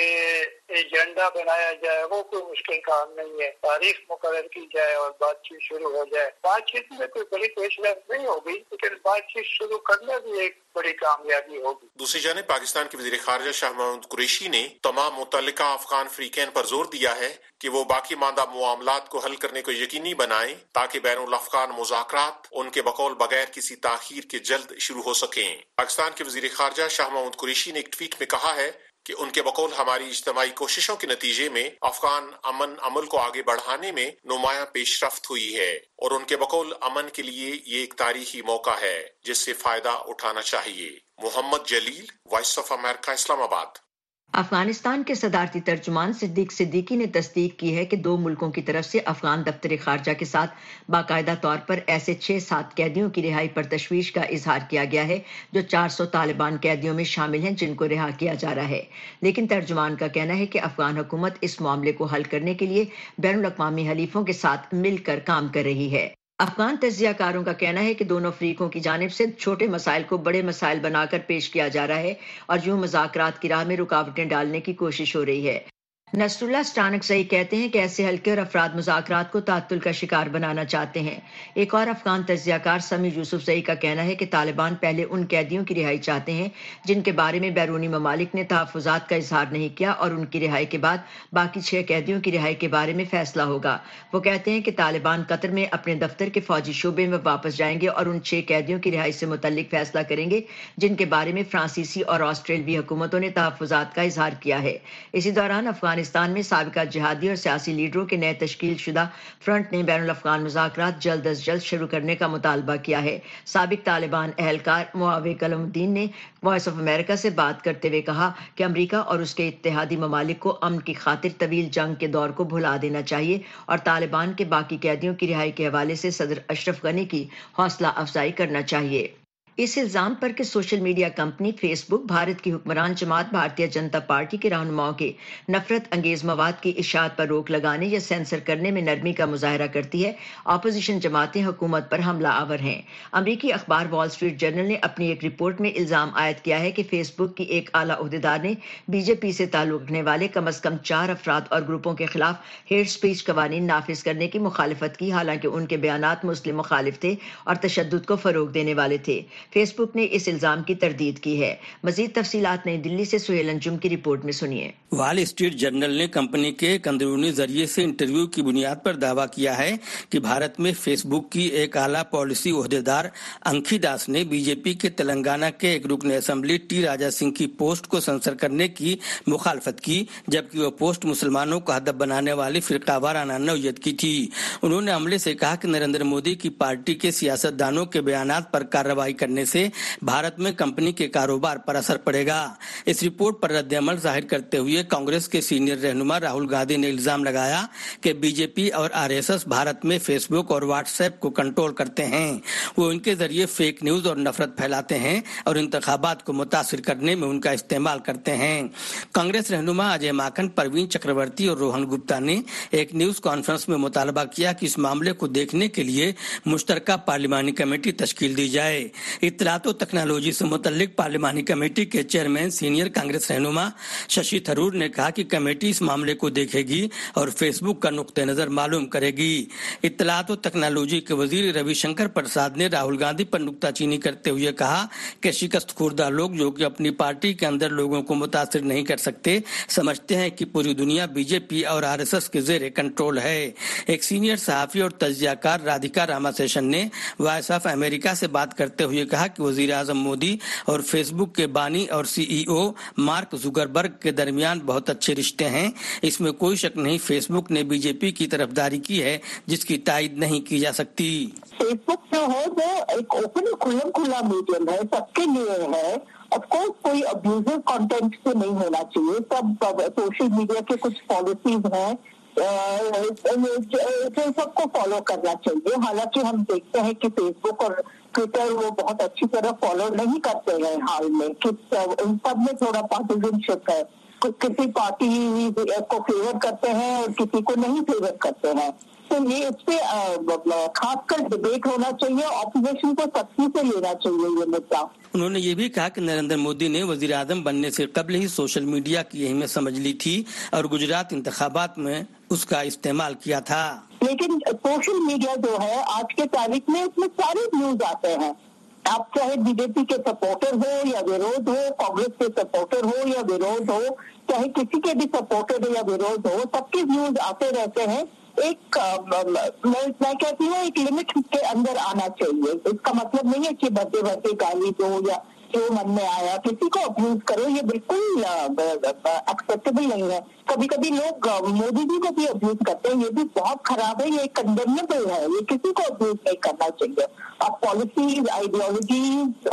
Speaker 15: ایجنڈا بنایا جائے۔ وہ کوئی مشکل کام نہیں ہے، تاریخ مقرر کی جائے اور بات چیت شروع ہو جائے۔ بات چیت میں کوئی بڑی پیش رفت نہیں ہوگی، لیکن بات چیت شروع کرنا بھی ایک بڑی کامیابی ہوگی۔
Speaker 14: دوسری جانب پاکستان کے وزیر خارجہ شاہ محمود قریشی نے تمام متعلقہ افغان فریقین پر زور دیا ہے کہ وہ باقی ماندہ معاملات کو حل کرنے کو یقینی بنائیں تاکہ بین الافغان مذاکرات ان کے بقول بغیر کسی تاخیر کے جلد شروع ہو سکیں۔ پاکستان کے وزیر خارجہ شاہ محمود قریشی نے ایک ٹویٹ میں کہا ہے کہ ان کے بقول ہماری اجتماعی کوششوں کے نتیجے میں افغان امن عمل کو آگے بڑھانے میں نمایاں پیش رفت ہوئی ہے اور ان کے بقول امن کے لیے یہ ایک تاریخی موقع ہے جس سے فائدہ اٹھانا چاہیے۔ محمد جلیل، وائس آف امریکہ، اسلام آباد۔
Speaker 3: افغانستان کے صدارتی ترجمان صدیق صدیقی نے تصدیق کی ہے کہ دو ملکوں کی طرف سے افغان دفتر خارجہ کے ساتھ باقاعدہ طور پر ایسے چھ سات قیدیوں کی رہائی پر تشویش کا اظہار کیا گیا ہے جو چار سو طالبان قیدیوں میں شامل ہیں جن کو رہا کیا جا رہا ہے، لیکن ترجمان کا کہنا ہے کہ افغان حکومت اس معاملے کو حل کرنے کے لیے بین الاقوامی حلیفوں کے ساتھ مل کر کام کر رہی ہے۔ افغان تجزیہ کاروں کا کہنا ہے کہ دونوں فریقوں کی جانب سے چھوٹے مسائل کو بڑے مسائل بنا کر پیش کیا جا رہا ہے اور یوں مذاکرات کی راہ میں رکاوٹیں ڈالنے کی کوشش ہو رہی ہے۔ نصر اللہ سٹانکزئی کہتے ہیں کہ ایسے حلقے اور افراد مذاکرات کو تعطل کا شکار بنانا چاہتے ہیں۔ ایک اور افغان تجزیہ کار سمیع یوسف زئی کا کہنا ہے کہ طالبان پہلے ان قیدیوں کی رہائی چاہتے ہیں جن کے بارے میں بیرونی ممالک نے تحفظات کا اظہار نہیں کیا اور ان کی رہائی کے بعد باقی چھ قیدیوں کی رہائی کے بارے میں فیصلہ ہوگا۔ وہ کہتے ہیں کہ طالبان قطر میں اپنے دفتر کے فوجی شعبے میں واپس جائیں گے اور ان چھ قیدیوں کی رہائی سے متعلق فیصلہ کریں گے جن کے بارے میں فرانسیسی اور آسٹریلوی حکومتوں نے تحفظات کا اظہار کیا ہے۔ اسی دوران افغانستان میں سابقہ جہادی اور سیاسی لیڈروں کے نئے تشکیل شدہ فرنٹ نے بین الافغان مذاکرات جلد از جلد شروع کرنے کا مطالبہ کیا ہے۔ سابق طالبان اہلکار معاویہ کلم الدین نے وائس آف امریکہ سے بات کرتے ہوئے کہا کہ امریکہ اور اس کے اتحادی ممالک کو امن کی خاطر طویل جنگ کے دور کو بھلا دینا چاہیے اور طالبان کے باقی قیدیوں کی رہائی کے حوالے سے صدر اشرف غنی کی حوصلہ افزائی کرنا چاہیے۔ اس الزام پر کہ social media company Facebook Bharat کی حکمران جماعت بھارتیہ جنتا پارٹی کے رہنماؤں کے نفرت انگیز مواد کی اشاعت پر روک لگانے یا سینسر کرنے میں نرمی کا مظاہرہ کرتی ہے، اپوزیشن جماعتیں حکومت پر حملہ آور ہیں۔ امریکی اخبار وال اسٹریٹ جرنل نے اپنی ایک رپورٹ میں الزام عائد کیا ہے کہ فیس بک کی ایک اعلیٰ عہدیدار نے بی جے پی سے تعلق رکھنے والے کم از کم چار افراد اور گروپوں کے خلاف ہیٹ سپیچ قوانین نافذ کرنے کی مخالفت کی، حالانکہ ان کے بیانات مسلم مخالف تھے اور تشدد کو فروغ دینے والے تھے۔ فیس بک نے اس الزام کی تردید کی ہے۔ مزید تفصیلات نئی دلی سے سہیل انجم کی رپورٹ میں سنیے۔
Speaker 16: وال اسٹریٹ جرنل نے کمپنی کے ایک اندرونی ذریعے سے انٹرویو کی بنیاد پر دعویٰ کیا ہے کہ بھارت میں فیس بک کی ایک اعلیٰ پالیسی عہدیدار انکھی داس نے بی جے پی کے تلنگانہ کے ایک رکن اسمبلی ٹی راجا سنگھ کی پوسٹ کو سنسر کرنے کی مخالفت کی، جبکہ وہ پوسٹ مسلمانوں کو ہدف بنانے والی فرقہ وارانہ نوعیت کی تھی۔ انہوں نے عملے سے کہا کہ نریندر مودی کی پارٹی کے سیاست دانوں کے بیانات پر کارروائی کرنے बनने से भारत में कंपनी के कारोबार पर असर पड़ेगा। इस रिपोर्ट पर रद्द-ए-अमल जाहिर करते हुए कांग्रेस के सीनियर रहनुमा राहुल गांधी ने इल्जाम लगाया कि बीजेपी और आरएसएस भारत में फेसबुक और व्हाट्सएप को कंट्रोल करते हैं। वो इनके जरिए फेक न्यूज और नफरत फैलाते हैं और इंतखाबात को मुतासिर करने में उनका इस्तेमाल करते हैं। कांग्रेस रहनुमा अजय माकन, परवीन चक्रवर्ती और रोहन गुप्ता ने एक न्यूज कॉन्फ्रेंस में मुतालबा किया कि इस मामले को देखने के लिए मुश्तरका पार्लिमानी कमेटी तश्कील दी जाए। इत्तलात और तकनोलॉजी से मुतल्लिक पार्लिमानी कमेटी के चेयरमैन सीनियर कांग्रेस रहनुमा शशि थरूर ने कहा कि कमेटी इस मामले को देखेगी और फेसबुक का नुक्ते नजर मालूम करेगी। इत्तलात और तकनोलॉजी के वजीर रविशंकर प्रसाद ने राहुल गांधी पर नुक्ताचीनी करते हुए कहा कि शिकस्त खुर्दा लोग जो कि अपनी पार्टी के अंदर लोगों को मुतासिर नहीं कर सकते, समझते हैं कि पूरी दुनिया बीजेपी और आरएसएस के जेर कंट्रोल है। एक सीनियर सहाफी और तज्जियाकार राधिका रामाशेषन ने वॉइस ऑफ अमेरिका से बात करते हुए कहा कि वजीर आजम मोदी और फेसबुक के बानी और सीईओ मार्क जुकरबर्ग के दरमियान बहुत अच्छे रिश्ते हैं। इसमें कोई शक नहीं फेसबुक ने बीजेपी की तरफदारी की है जिसकी तायद नहीं की जा सकती।
Speaker 17: फेसबुक जो है वो एक ओपन खुला खुला मीडियम है, सबके लिए है। ऑफ कोर्स कोई अब्यूजिव कंटेंट से नहीं होना चाहिए। सब सोशल मीडिया के कुछ पॉलिसीज हैं जो सबको फॉलो करना चाहिए। हालांकि हम देखते हैं कि फेसबुक और ट्विटर वो बहुत अच्छी तरह फॉलो नहीं करते हैं हाल में, किस उन सब में थोड़ा पार्टिजनशिप है। किसी पार्टी को फेवर करते हैं और किसी को नहीं फेवर करते हैं। तो ये इस पे खासकर डिबेट होना चाहिए, ऑपोजिशन को सख्ती से लेना चाहिए ये मुद्दा।
Speaker 16: उन्होंने ये भी कहा कि नरेंद्र मोदी ने वजीर आजम बनने से कबल ही सोशल मीडिया की अहमियत समझ ली थी और गुजरात इंतखाबात में उसका इस्तेमाल किया था।
Speaker 17: लेकिन सोशल मीडिया जो है आज के तारीख में उसमें सारे न्यूज आते हैं। आप चाहे बीजेपी के सपोर्टर हो या विरोध हो, कांग्रेस के सपोर्टर हो या विरोध हो, चाहे किसी के भी सपोर्टर हो या विरोध हो, सबके न्यूज आते रहते हैं। एक मैं मैं कहती हूँ एक लिमिट के अंदर आना चाहिए। इसका मतलब नहीं है कि बढ़ते बढ़ते गाली दो या जो मन में आया किसी को अब्यूज करो, ये बिल्कुल एक्सेप्टेबल नहीं है। कभी कभी लोग मोदी जी को भी अब्यूज करते हैं, ये भी बहुत खराब है, ये कंडेमनेबल है, ये किसी को अब्यूज नहीं करना चाहिए। अब पॉलिसीज, आइडियोलॉजीज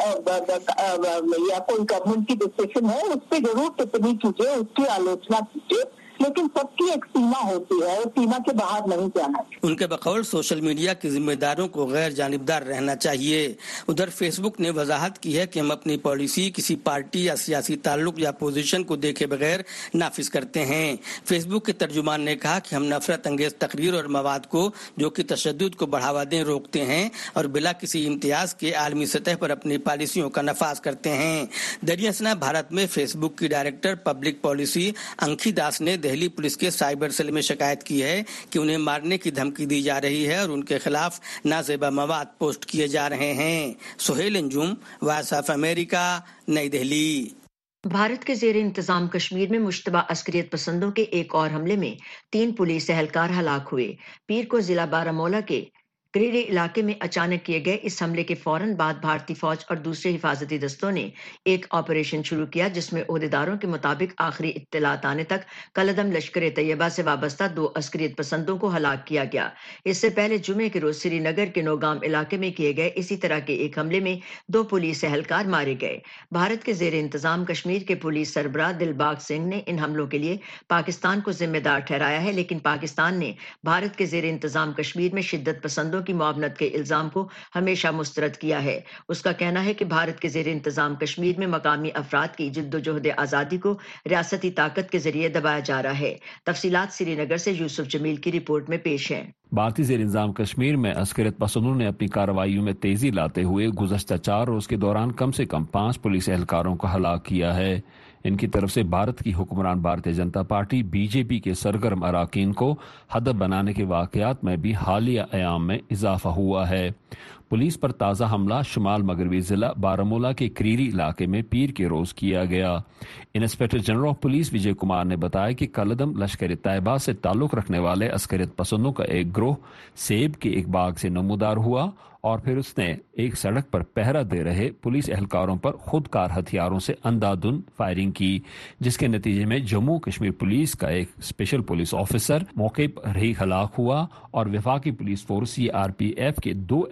Speaker 17: या कोई गवर्नमेंट की डिसीजन है उस पर जरूर टिप्पणी कीजिए, उसकी आलोचना कीजिए, लेकिन सबकी एक सीमा होती है, सीमा के बाहर नहीं जाना चाहिए।
Speaker 16: उनके बकौल सोशल मीडिया के जिम्मेदारों को गैर जानिबदार रहना चाहिए। उधर फेसबुक ने वजाहत की है कि हम अपनी पॉलिसी किसी पार्टी या सियासी ताल्लुक या पोजीशन को देखे बगैर नाफिज करते हैं। फेसबुक के तर्जुमान ने कहा कि हम नफरत अंगेज तकरीर और मवाद को जो कि तशद्दुद को बढ़ावा दें रोकते हैं और बिला किसी इम्तियाज के आलमी सतह पर अपनी पॉलिसियों का नफाज करते हैं। दरियासना भारत में फेसबुक की director public policy Ankhi Das ने दिल्ली पुलिस के साइबर सेल में शिकायत की है कि उन्हें मारने की धमकी दी जा रही है और उनके खिलाफ नाजेबा मवाद पोस्ट किए जा रहे हैं। Suhail Anjum, Voice of America, New Delhi.
Speaker 3: Bharat के जेर इंतजाम कश्मीर में मुश्तबा अस्करियत पसंदों के एक और हमले में तीन पुलिस एहलकार हलाक हुए। पीर को जिला बारामूला के क्रीरी इलाके में अचानक किए गए इस हमले के फौरन बाद भारतीय फौज और दूसरे हिफाजती दस्तों ने एक ऑपरेशन शुरू किया जिसमें ओहदेदारों के मुताबिक आखिरी इत्तलात आने तक कलदम लश्कर तैयबा से वाबस्ता दो अस्करियत पसंदों को हलाक किया गया। इससे पहले जुमे के रोज श्रीनगर के नौगाम इलाके में किए गए इसी तरह के एक हमले में दो पुलिस एहलकार मारे गए। भारत के जेर इंतजाम कश्मीर के पुलिस सरबराह दिलबाग सिंह ने इन हमलों के लिए पाकिस्तान को जिम्मेदार ठहराया है, लेकिन पाकिस्तान ने भारत के जेर इंतजाम कश्मीर में शिद्दत पसंदों की मुआवनत के इल्जाम को हमेशा मुस्तरद किया है। उसका कहना है कि भारत के जेर इंतजाम कश्मीर में मकामी अफराद की जिद्दोजहद आज़ादी को रियासती ताकत के जरिए दबाया जा रहा है। तफसीलात श्रीनगर से यूसुफ जमील की रिपोर्ट में पेश हैं।
Speaker 18: भारतीय जेर इंतजाम कश्मीर में अस्करियत पसंदों ने अपनी कार्रवाइयों में तेजी लाते हुए गुज़श्ता चार रोज के दौरान कम से कम पांच पुलिस एहलकारों को हलाक किया है। इनकी तरफ से भारत की हुक्मरान भारतीय जनता पार्टी बीजेपी के सरगर्म अराकीन को हदफ बनाने के वाकयात में भी हालिया अयाम में इजाफा हुआ है। पुलिस पर ताज़ा हमला शुमाल मगरबी जिला बारामूला के क्रीरी इलाके में पीर के रोज किया गया। Inspector general of police Vijay Kumar ने बताया कि कलदम लश्कर तैयबा से ताल्लुक रखने वाले अस्करियत पसंदों का एक ग्रोह सेब के एक बाग से नमूदार हुआ और फिर उसने एक सड़क पर पहरा दे रहे पुलिस एहलकारों पर खुदकार हथियारों से अंधाधुंध फायरिंग की, जिसके नतीजे में जम्मू कश्मीर पुलिस का एक स्पेशल पुलिस ऑफिसर मौके पर ही हलाक हुआ और वफाकी police force C R P F के दो एहलकार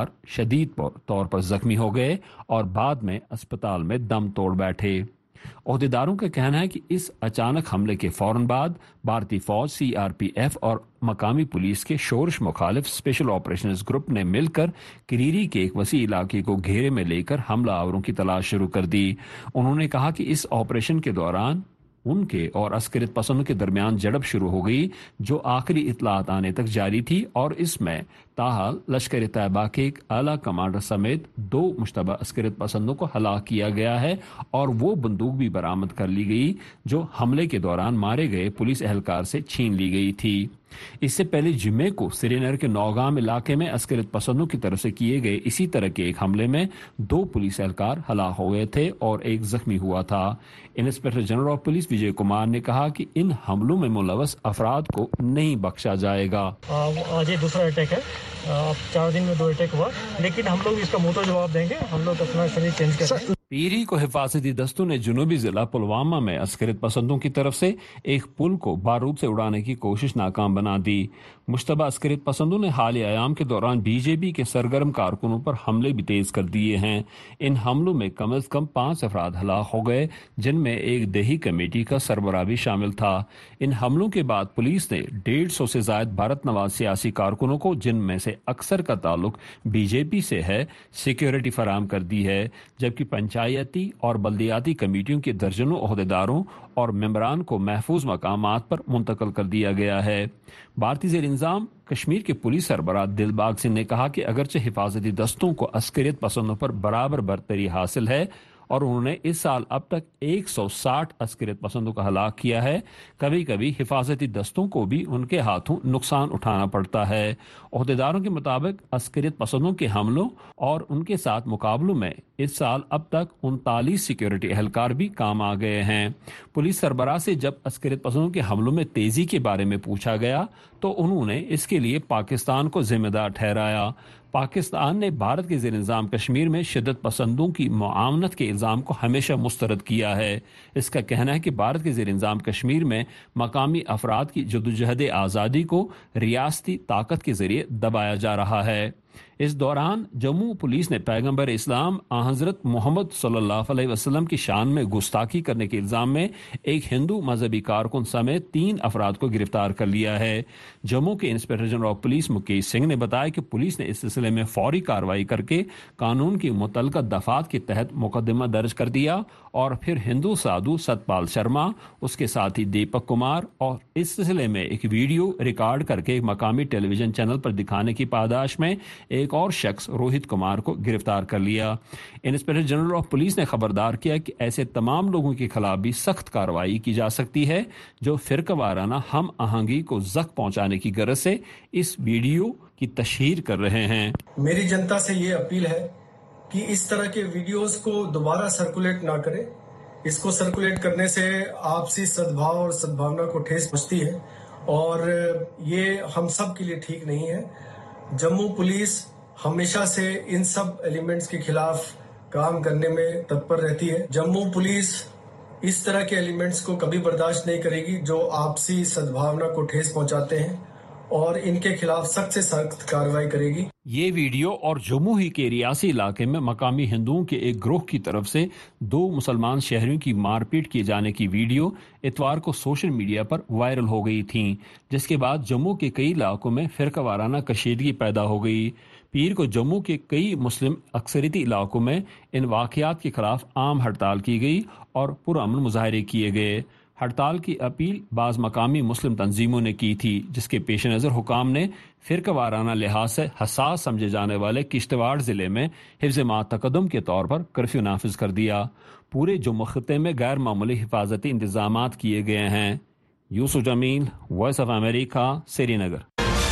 Speaker 18: اہلکار شدید طور پر زخمی ہو گئے اور بعد میں اسپتال میں دم توڑ بیٹھے۔ عہدیداروں کا کہنا ہے کہ اس اچانک حملے کے فوراً بعد بھارتی فوج، سی آر پی ایف اور مقامی پولیس کے شورش مخالف اسپیشل آپریشنز گروپ نے مل کر کریری کے ایک وسیع علاقے کو گھیرے میں لے کر حملہ آوروں کی تلاش شروع کر دی۔ انہوں نے کہا کہ اس آپریشن کے دوران ان کے اور عسکریت پسندوں کے درمیان جھڑپ شروع ہو گئی جو آخری اطلاعات آنے تک جاری تھی، اور اس میں تاحال لشکر طیبہ کے ایک اعلیٰ کمانڈر سمیت دو مشتبہ عسکریت پسندوں کو ہلاک کیا گیا ہے، اور وہ بندوق بھی برآمد کر لی گئی جو حملے کے دوران مارے گئے پولیس اہلکار سے چھین لی گئی تھی۔ اس سے پہلے جمعے کو سری نگر کے نوگام علاقے میں عسکریت پسندوں کی طرف سے کیے گئے اسی طرح کے ایک حملے میں دو پولیس اہلکار ہلاک ہو گئے تھے اور ایک زخمی ہوا تھا۔ Inspector general of police Vijay Kumar نے کہا کہ ان حملوں میں ملوث افراد کو نہیں بخشا جائے گا۔
Speaker 19: آج یہ دوسرا اٹیک ہے، اب چار دن میں دو اٹیک ہوا، لیکن ہم لوگ اس کا منہ تو جواب دیں گے، ہم لوگ اپنا شریر چینج کر رہے ہیں۔
Speaker 18: پیری کو حفاظتی دستوں نے جنوبی ضلع پلوامہ میں عسکریت پسندوں کی طرف سے ایک پل کو بارود سے اڑانے کی کوشش ناکام بنا دی۔ مشتبہ عسکریت پسندوں نے حالیہ ایام کے دوران بی جے پی کے سرگرم کارکنوں پر حملے بھی تیز کر دیے ہیں۔ ان حملوں میں کم از کم پانچ افراد ہلاک ہو گئے، جن میں ایک دیہی کمیٹی کا سربراہ بھی شامل تھا۔ ان حملوں کے بعد پولیس نے ڈیڑھ سو سے زائد بھارت نواز سیاسی کارکنوں کو، جن میں سے اکثر کا تعلق بی جے پی سے ہے، سیکیورٹی فراہم کر دی ہے، جبکہ پنچایتی اور بلدیاتی کمیٹیوں کے درجنوں عہدیداروں اور ممبران کو محفوظ مقامات پر منتقل کر دیا گیا ہے۔ بھارتی زیر انتظام کشمیر کے پولیس سربراہ دل باغ سنگھ نے کہا کہ اگرچہ حفاظتی دستوں کو عسکریت پسندوں پر برابر برتری حاصل ہے اور انہوں نے اس سال اب تک ایک سو ساٹھ عسکریت پسندوں کا ہلاک کیا ہے، کبھی کبھی حفاظتی دستوں کو بھی ان کے ہاتھوں نقصان اٹھانا پڑتا ہے۔ عہدیداروں کے مطابق عسکریت پسندوں کے حملوں اور ان کے ساتھ مقابلوں میں اس سال اب تک انتالیس سیکیورٹی اہلکار بھی کام آ گئے ہیں۔ پولیس سربراہ سے جب عسکریت پسندوں کے حملوں میں تیزی کے بارے میں پوچھا گیا تو انہوں نے اس کے لیے پاکستان کو ذمہ دار ٹھہرایا۔ پاکستان نے بھارت کے زیر انتظام کشمیر میں شدت پسندوں کی معاونت کے الزام کو ہمیشہ مسترد کیا ہے۔ اس کا کہنا ہے کہ بھارت کے زیر انتظام کشمیر میں مقامی افراد کی جدوجہد آزادی کو ریاستی طاقت کے ذریعے دبایا جا رہا ہے۔ اس دوران جموں پولیس نے پیغمبر اسلام آن حضرت محمد صلی اللہ علیہ وسلم کی شان میں گستاخی کرنے کے الزام میں ایک ہندو مذہبی کارکن سمیت تین افراد کو گرفتار کر لیا ہے۔ جموں کے inspector general of police Mukesh Singh نے بتایا کہ پولیس نے اس سلسلے میں فوری کارروائی کر کے قانون کی متعلقہ دفعات کے تحت مقدمہ درج کر دیا، اور پھر ہندو سادھو ستپال شرما، اس کے ساتھی دیپک کمار، اور اس سلسلے میں ایک ویڈیو ریکارڈ کر کے مقامی ٹیلی ویژن چینل پر دکھانے کی پاداش میں ایک اور شخص روہت کمار کو گرفتار کر لیا۔ انسپکٹر جنرل آف پولیس نے خبردار کیا کہ ایسے تمام لوگوں کے خلاف بھی سخت کارروائی کی جا سکتی ہے جو فرقہ وارانہ ہم آہنگی کو زخم پہنچانے کی غرض سے اس ویڈیو کی تشہیر کر رہے ہیں۔
Speaker 19: میری جنتا سے یہ اپیل ہے کہ اس طرح کے ویڈیوز کو دوبارہ سرکولیٹ نہ کریں۔ اس کو سرکولیٹ کرنے سے آپسی سدبھاؤ اور سدبھاونا کو ٹھیس پہنچتی ہے، اور یہ ہم سب کے لیے ٹھیک نہیں ہے۔ جموں پولیس ہمیشہ سے ان سب ایلیمنٹس کے خلاف کام کرنے میں تتپر رہتی ہے۔ جموں پولیس اس طرح کے ایلیمنٹس کو کبھی برداشت نہیں کرے گی جو آپسی سدبھاونا کو ٹھیس پہنچاتے ہیں، اور ان کے خلاف سخت سے سخت کارروائی کرے گی۔
Speaker 18: یہ ویڈیو اور جموں ہی کے ریاسی علاقے میں مقامی ہندوؤں کے ایک گروہ کی طرف سے دو مسلمان شہریوں کی مار پیٹ کیے جانے کی ویڈیو اتوار کو سوشل میڈیا پر وائرل ہو گئی تھیں، جس کے بعد جموں کے کئی علاقوں میں فرقہ وارانہ کشیدگی پیدا ہو گئی۔ پیر کو جموں کے کئی مسلم اکثریتی علاقوں میں ان واقعات کے خلاف عام ہڑتال کی گئی اور پرامن مظاہرے کیے گئے۔ ہڑتال کی اپیل بعض مقامی مسلم تنظیموں نے کی تھی، جس کے پیش نظر حکام نے فرقہ وارانہ لحاظ سے حساس سمجھے جانے والے کشتواڑ ضلع میں حفظ ما تقدم کے طور پر کرفیو نافذ کر دیا۔ پورے جموں خطے میں غیر معمولی حفاظتی انتظامات کیے گئے ہیں۔ Yusuf Jameel, voice of America, Srinagar.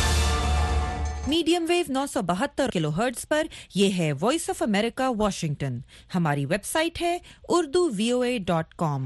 Speaker 20: Medium wave نو سو بہتر کلو ہرٹز پر یہ ہے وائس آف امریکہ واشنگٹن۔ ہماری ویب سائٹ ہے Urdu V O A dot com.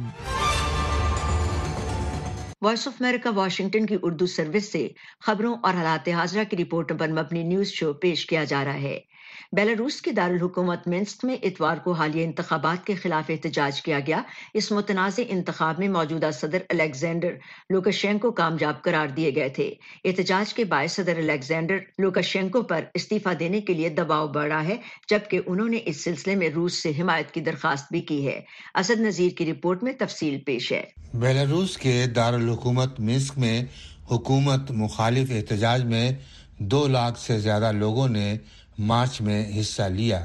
Speaker 3: Voice of America Washington کی اردو سروس سے خبروں اور حالات حاضرہ کی رپورٹ پر مبنی نیوز شو پیش کیا جا رہا ہے۔ بیلاروس کے دارالحکومت منسک میں اتوار کو حالیہ انتخابات کے خلاف احتجاج کیا گیا۔ اس متنازع انتخاب میں موجودہ صدر الیگزینڈر لوکاشینکو کامیاب قرار دیے گئے تھے۔ احتجاج کے باعث صدر الیگزینڈر لوکاشینکو پر استعفی دینے کے لیے دباؤ بڑھا ہے، جبکہ انہوں نے اس سلسلے میں روس سے حمایت کی درخواست بھی کی ہے۔ اسد نذیر کی رپورٹ میں تفصیل پیش ہے۔
Speaker 21: بیلاروس کے دارالحکومت منسک میں حکومت مخالف احتجاج میں دو لاکھ سے زیادہ لوگوں نے مارچ میں حصہ لیا۔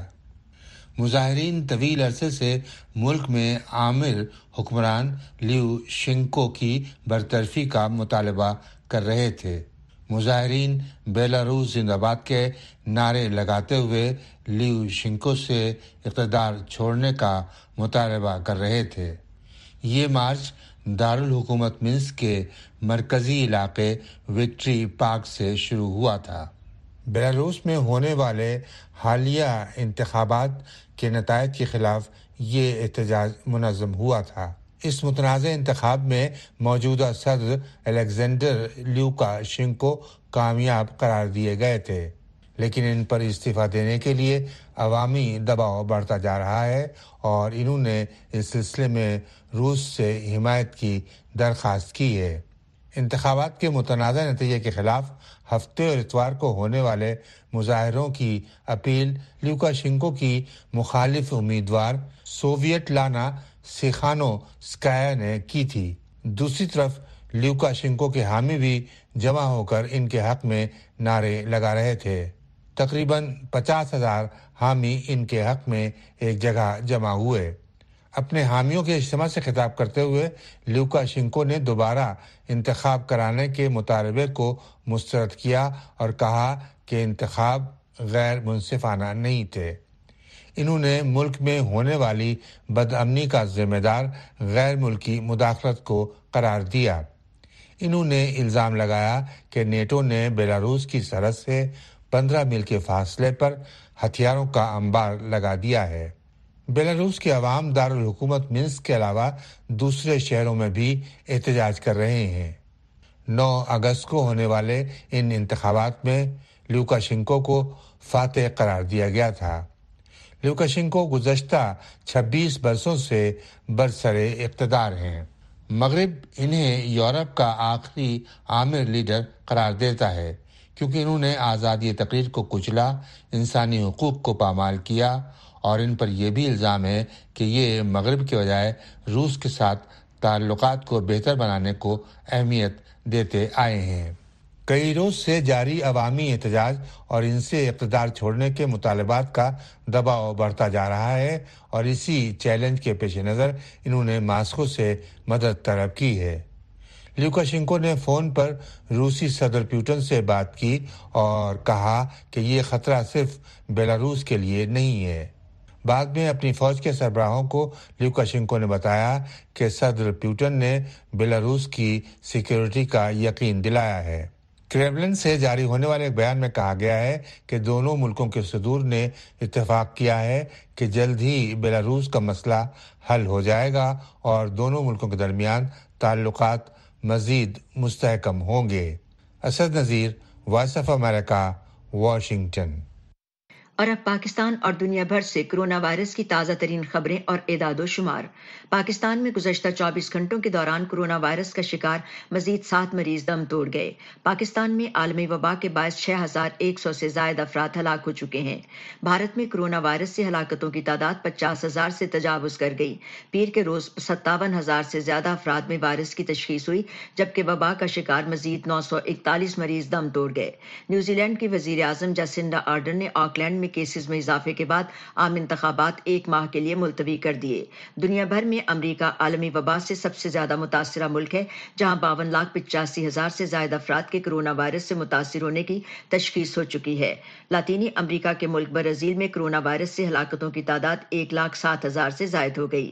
Speaker 21: مظاہرین طویل عرصے سے ملک میں عامر حکمران لیو شینکو کی برطرفی کا مطالبہ کر رہے تھے۔ مظاہرین بیلاروس زندہ باد کے نعرے لگاتے ہوئے لیو شینکو سے اقتدار چھوڑنے کا مطالبہ کر رہے تھے۔ یہ مارچ دارالحکومت منسک کے مرکزی علاقے وکٹری پارک سے شروع ہوا تھا۔ بیلاروس میں ہونے والے حالیہ انتخابات کے نتائج کے خلاف یہ احتجاج منظم ہوا تھا۔ اس متنازع انتخاب میں موجودہ صدر الیگزینڈر لیوکاشینکو کامیاب قرار دیے گئے تھے، لیکن ان پر استعفی دینے کے لیے عوامی دباؤ بڑھتا جا رہا ہے اور انہوں نے اس سلسلے میں روس سے حمایت کی درخواست کی ہے۔ انتخابات کے متنازع نتیجے کے خلاف ہفتے اور اتوار کو ہونے والے مظاہروں کی اپیل لیوکاشینکو کی مخالف امیدوار سوویت لانا سیخانوسکایا نے کی تھی۔ دوسری طرف لیوکاشینکو کے حامی بھی جمع ہو کر ان کے حق میں نعرے لگا رہے تھے۔ تقریباً پچاس ہزار حامی ان کے حق میں ایک جگہ جمع ہوئے۔ اپنے حامیوں کے اجتماع سے خطاب کرتے ہوئے لیوکاشینکو نے دوبارہ انتخاب کرانے کے مطالبے کو مسترد کیا اور کہا کہ انتخاب غیر منصفانہ نہیں تھے۔ انہوں نے ملک میں ہونے والی بدامنی کا ذمہ دار غیر ملکی مداخلت کو قرار دیا۔ انہوں نے الزام لگایا کہ نیٹو نے بیلاروس کی سرحد سے پندرہ میل کے فاصلے پر ہتھیاروں کا انبار لگا دیا ہے۔ بیلاروس کے عوام دارالحکومت منسک کے علاوہ دوسرے شہروں میں بھی احتجاج کر رہے ہیں۔ نو اگست کو ہونے والے ان انتخابات میں لیوکاشینکو کو فاتح قرار دیا گیا تھا۔ لیوکاشینکو گزشتہ چھبیس برسوں سے برسر اقتدار ہیں۔ مغرب انہیں یورپ کا آخری عامر لیڈر قرار دیتا ہے کیونکہ انہوں نے آزادی تقریر کو کچلا، انسانی حقوق کو پامال کیا، اور ان پر یہ بھی الزام ہے کہ یہ مغرب کے بجائے روس کے ساتھ تعلقات کو بہتر بنانے کو اہمیت دیتے آئے ہیں۔ کئی روز سے جاری عوامی احتجاج اور ان سے اقتدار چھوڑنے کے مطالبات کا دباؤ بڑھتا جا رہا ہے، اور اسی چیلنج کے پیش نظر انہوں نے ماسکو سے مدد طلب کی ہے۔ لیوکاشینکو نے فون پر روسی صدر پیوٹن سے بات کی اور کہا کہ یہ خطرہ صرف بیلاروس کے لیے نہیں ہے۔ بعد میں اپنی فوج کے سربراہوں کو لیوکاشینکو نے بتایا کہ صدر پیوٹن نے بیلاروس کی سیکیورٹی کا یقین دلایا ہے۔ کریملن سے جاری ہونے والے ایک بیان میں کہا گیا ہے کہ دونوں ملکوں کے صدور نے اتفاق کیا ہے کہ جلد ہی بیلاروس کا مسئلہ حل ہو جائے گا اور دونوں ملکوں کے درمیان تعلقات مزید مستحکم ہوں گے۔ Asad Nazir, voice of America, Washington.
Speaker 3: اور اب پاکستان اور دنیا بھر سے کرونا وائرس کی تازہ ترین خبریں اور اعداد و شمار۔ پاکستان میں گزشتہ چوبیس گھنٹوں کے دوران کرونا وائرس کا شکار مزید سات مریض دم توڑ گئے۔ پاکستان میں عالمی وبا کے باعث چھ ہزار ایک سو سے زائد افراد ہلاک ہو چکے ہیں۔ بھارت میں کرونا وائرس سے ہلاکتوں کی تعداد پچاس ہزار سے تجاوز کر گئی۔ پیر کے روز ستاون ہزار سے زیادہ افراد میں وائرس کی تشخیص ہوئی، جبکہ وبا کا شکار مزید نو سو اکتالیس مریض دم توڑ گئے۔ نیوزی لینڈ کی وزیر اعظم جاسنڈا آرڈن نے آکلینڈ میں کیسز میں اضافے کے بعد عام انتخابات ایک ماہ کے لیے ملتوی کر دیے۔ دنیا بھر میں امریکہ عالمی وبا سے سب سے زیادہ متاثرہ ملک ہے، جہاں باون لاکھ پچاسی ہزار سے زائد افراد کے کرونا وائرس سے متاثر ہونے کی تشخیص ہو چکی ہے۔ لاطینی امریکہ کے ملک برازیل میں کرونا وائرس سے ہلاکتوں کی تعداد ایک لاکھ سات ہزار سے زائد ہو گئی۔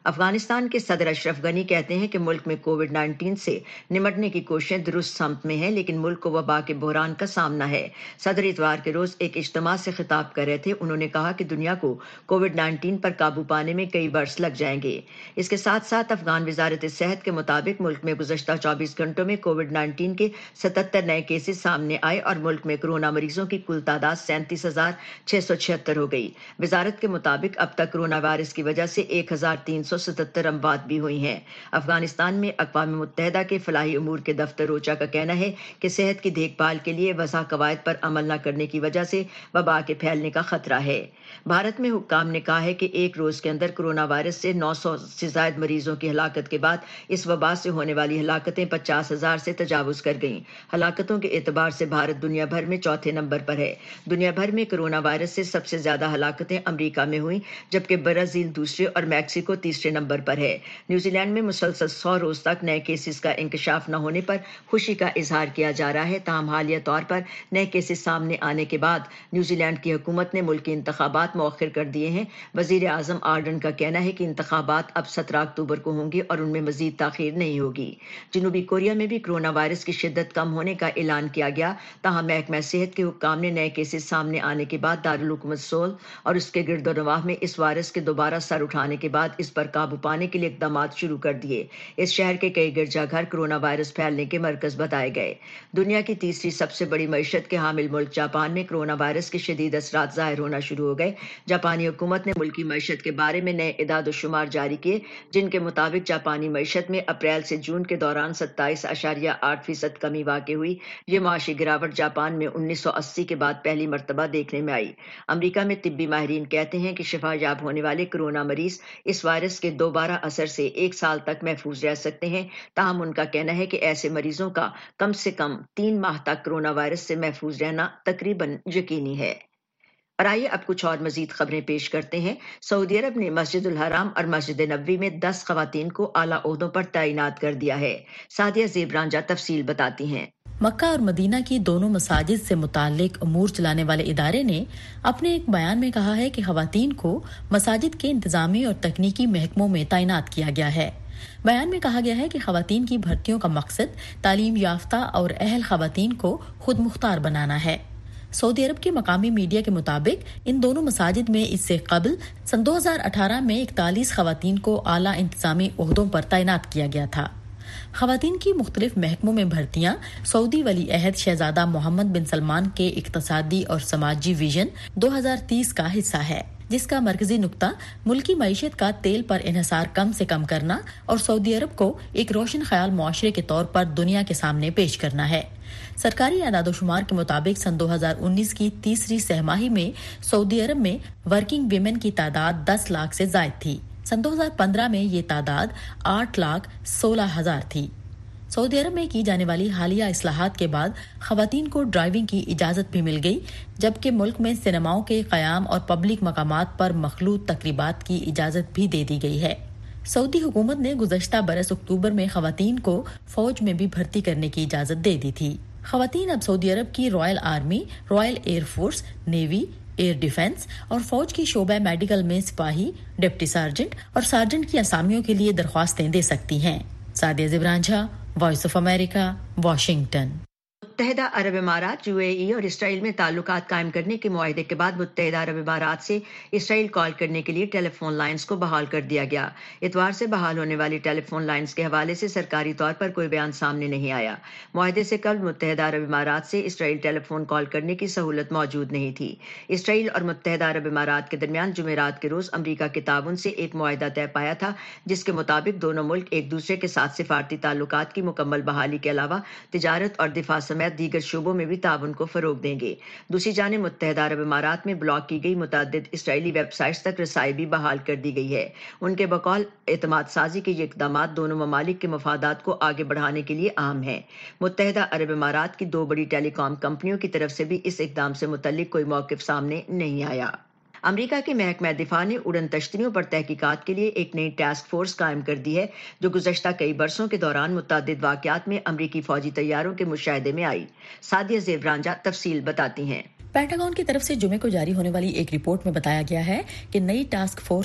Speaker 3: افغانستان کے صدر اشرف غنی کہتے ہیں کہ ملک میں کووڈ نائنٹین سے نمٹنے کی کوششیں درست سمت میں ہیں، لیکن ملک کو وبا کے بحران کا سامنا ہے۔ صدر اتوار کے روز ایک اجتماع سے خطاب کر رہے تھے۔ انہوں نے کہا کہ دنیا کو کووڈ نائنٹین پر قابو پانے میں کئی برس لگ جائیں گے۔ اس کے ساتھ ساتھ افغان وزارت صحت کے مطابق ملک میں گزشتہ چوبیس گھنٹوں میں کووڈ نائنٹین کے ستہتر نئے کیسز سامنے آئے اور ملک میں کورونا مریضوں کی کل تعداد سینتیس ہزار چھ سو چھہتر ہو گئی۔ وزارت کے مطابق اب تک کورونا وائرس کی وجہ سے ایک ہزار تین سو ستہتر اموات بھی ہوئی ہیں۔ افغانستان میں اقوام متحدہ کے فلاحی امور کے دفتر اوچا کا کہنا ہے کہ صحت کی دیکھ بھال کے لیے وضع قواعد پر عمل نہ کرنے کی وجہ سے وبا کے پھیلنے کا خطرہ ہے۔ بھارت میں حکام نے کہا ہے کہ ایک روز کے اندر کورونا وائرس سے نو سو سے زائد مریضوں کی ہلاکت کے بعد اس وبا سے ہونے والی ہلاکتیں پچاس ہزار سے تجاوز کر گئیں۔ ہلاکتوں کے اعتبار سے بھارت دنیا بھر میں چوتھے نمبر پر ہے۔ دنیا بھر میں کورونا وائرس سے سب سے زیادہ ہلاکتیں امریکہ میں ہوئیں، جبکہ برازیل دوسرے اور میکسیکو تیسرے نمبر پر ہے۔ نیوزی لینڈ میں مسلسل سو روز تک نئے کیسز کا انکشاف نہ ہونے پر خوشی کا اظہار کیا جا رہا ہے، تاہم حالیہ طور پر نئے کیسز سامنے آنے کے بعد نیوزی لینڈ کی حکومت نے ملکی انتخابات مؤخر کر دیے ہیں۔ وزیر اعظم آرڈن کا کہنا ہے کہ انتخابات اب سترہ اکتوبر کو ہوں گے اور ان میں مزید تاخیر نہیں ہوگی۔ جنوبی کوریا میں بھی کورونا وائرس کی شدت کم ہونے کا اعلان کیا گیا، تاہم محکمہ صحت کے حکام نے نئے کیسز سامنے آنے کے بعد دارالحکومت سول اور اس کے گرد و نواح میں اس وائرس کے دوبارہ سر اٹھانے کے بعد اس پر قابو پانے کے لیے اقدامات شروع کر دیے۔ اس شہر کے کئی گرجا گھر کورونا وائرس پھیلنے کے مرکز بتائے گئے۔ دنیا کی تیسری سب سے بڑی معیشت کے حامل ملک جاپان میں کورونا وائرس کے شدید اثرات ظاہر ہونا شروع ہو گئے۔ جاپانی حکومت نے ملکی معیشت کے بارے میں نئے اعداد و شمار جاری کیے، جن کے مطابق جاپانی معیشت میں اپریل سے جون کے دوران ستائیس اشاریہ آٹھ فیصد کمی واقع ہوئی۔ یہ معاشی گراوٹ جاپان میں انیس سو اسی کے بعد پہلی مرتبہ دیکھنے میں آئی۔ امریکہ میں طبی ماہرین کہتے ہیں کہ شفا یاب ہونے والے کورونا مریض اس وائرس کے دوبارہ اثر سے ایک سال تک محفوظ رہ سکتے ہیں، تاہم ان کا کہنا ہے کہ ایسے مریضوں کا کم سے کم تین ماہ تک کورونا وائرس سے محفوظ رہنا تقریباً یقینی ہے۔ اور آئیے اب کچھ اور مزید خبریں پیش کرتے ہیں۔ سعودی عرب نے مسجد الحرام اور مسجد نبوی میں دس خواتین کو اعلیٰ عہدوں پر تعینات کر دیا ہے۔ سعدیہ زیب رانجہ تفصیل بتاتی ہیں۔
Speaker 1: مکہ اور مدینہ کی دونوں مساجد سے متعلق امور چلانے والے ادارے نے اپنے ایک بیان میں کہا ہے کہ خواتین کو مساجد کے انتظامی اور تکنیکی محکموں میں تعینات کیا گیا ہے۔ بیان میں کہا گیا ہے کہ خواتین کی بھرتیوں کا مقصد تعلیم یافتہ اور اہل خواتین کو خود مختار بنانا ہے۔ سعودی عرب کے مقامی میڈیا کے مطابق ان دونوں مساجد میں اس سے قبل سن دو ہزار اٹھارہ میں اکتالیس خواتین کو اعلیٰ انتظامی عہدوں پر تعینات کیا گیا تھا۔ خواتین کی مختلف محکموں میں بھرتیاں سعودی ولی عہد شہزادہ محمد بن سلمان کے اقتصادی اور سماجی ویژن دو ہزار تیس کا حصہ ہے، جس کا مرکزی نقطہ ملکی معیشت کا تیل پر انحصار کم سے کم کرنا اور سعودی عرب کو ایک روشن خیال معاشرے کے طور پر دنیا کے سامنے پیش کرنا ہے۔ سرکاری اعداد و شمار کے مطابق سن دو ہزار انیس کی تیسری سہ ماہی میں سعودی عرب میں ورکنگ ویمن کی تعداد دس لاکھ سے زائد تھی۔ سن دو ہزار پندرہ میں یہ تعداد آٹھ لاکھ سولہ ہزار تھی۔ سعودی عرب میں کی جانے والی حالیہ اصلاحات کے بعد خواتین کو ڈرائیونگ کی اجازت بھی مل گئی، جبکہ ملک میں سینماؤں کے قیام اور پبلک مقامات پر مخلوط تقریبات کی اجازت بھی دے دی گئی ہے۔ سعودی حکومت نے گزشتہ برس اکتوبر میں خواتین کو فوج میں بھی بھرتی کرنے کی اجازت دے دی تھی۔ خواتین اب سعودی عرب کی royal army, royal air force, navy, air defence اور فوج کی شعبہ میڈیکل میں سپاہی، ڈپٹی سارجنٹ اور سارجنٹ کی اسامیوں کے لیے درخواستیں دے سکتی ہیں۔ Sadia Zeb Ranjha, voice of America, Washington.
Speaker 3: متحدہ عرب امارات، یو اے ای اور اسرائیل میں تعلقات قائم کرنے کے معاہدے کے بعد متحدہ عرب امارات سے اسرائیل کال کرنے کے لیے ٹیلی فون لائنز کو بحال کر دیا گیا۔ اتوار سے بحال ہونے والی ٹیلی فون لائنز کے حوالے سے سرکاری طور پر کوئی بیان سامنے نہیں آیا۔ معاہدے سے قبل متحدہ عرب امارات سے اسرائیل ٹیلی فون کال کرنے کی سہولت موجود نہیں تھی۔ اسرائیل اور متحدہ عرب امارات کے درمیان جمعرات کے روز امریکہ کے تعاون سے ایک معاہدہ طے پایا تھا، جس کے مطابق دونوں ملک ایک دوسرے کے ساتھ سفارتی تعلقات کی مکمل بحالی کے علاوہ تجارت اور دفاع سمیت دیگر شعبوں میں بھی تعاون کو فروغ دیں گے۔ دوسری جانب متحدہ عرب امارات میں بلاک کی گئی متعدد اسرائیلی ویب سائٹس تک رسائی بھی بحال کر دی گئی ہے۔ ان کے بقول اعتماد سازی کے یہ اقدامات دونوں ممالک کے مفادات کو آگے بڑھانے کے لیے اہم ہیں۔ متحدہ عرب امارات کی دو بڑی ٹیلی کام کمپنیوں کی طرف سے بھی اس اقدام سے متعلق کوئی موقف سامنے نہیں آیا۔ امریکہ کے محکمہ دفاع نے اڑن تشتریوں پر تحقیقات کے لیے ایک نئی ٹاسک فورس قائم کر دی ہے، جو گزشتہ کئی برسوں کے دوران متعدد واقعات میں امریکی فوجی طیاروں کے مشاہدے میں آئی۔ سعدیہ زیب رانجہ تفصیل بتاتی ہیں۔
Speaker 1: پینٹاگون کی طرف سے جمعے کو جاری ہونے والی ایک رپورٹ میں بتایا گیا ہے کہ نئی ٹاسک فورس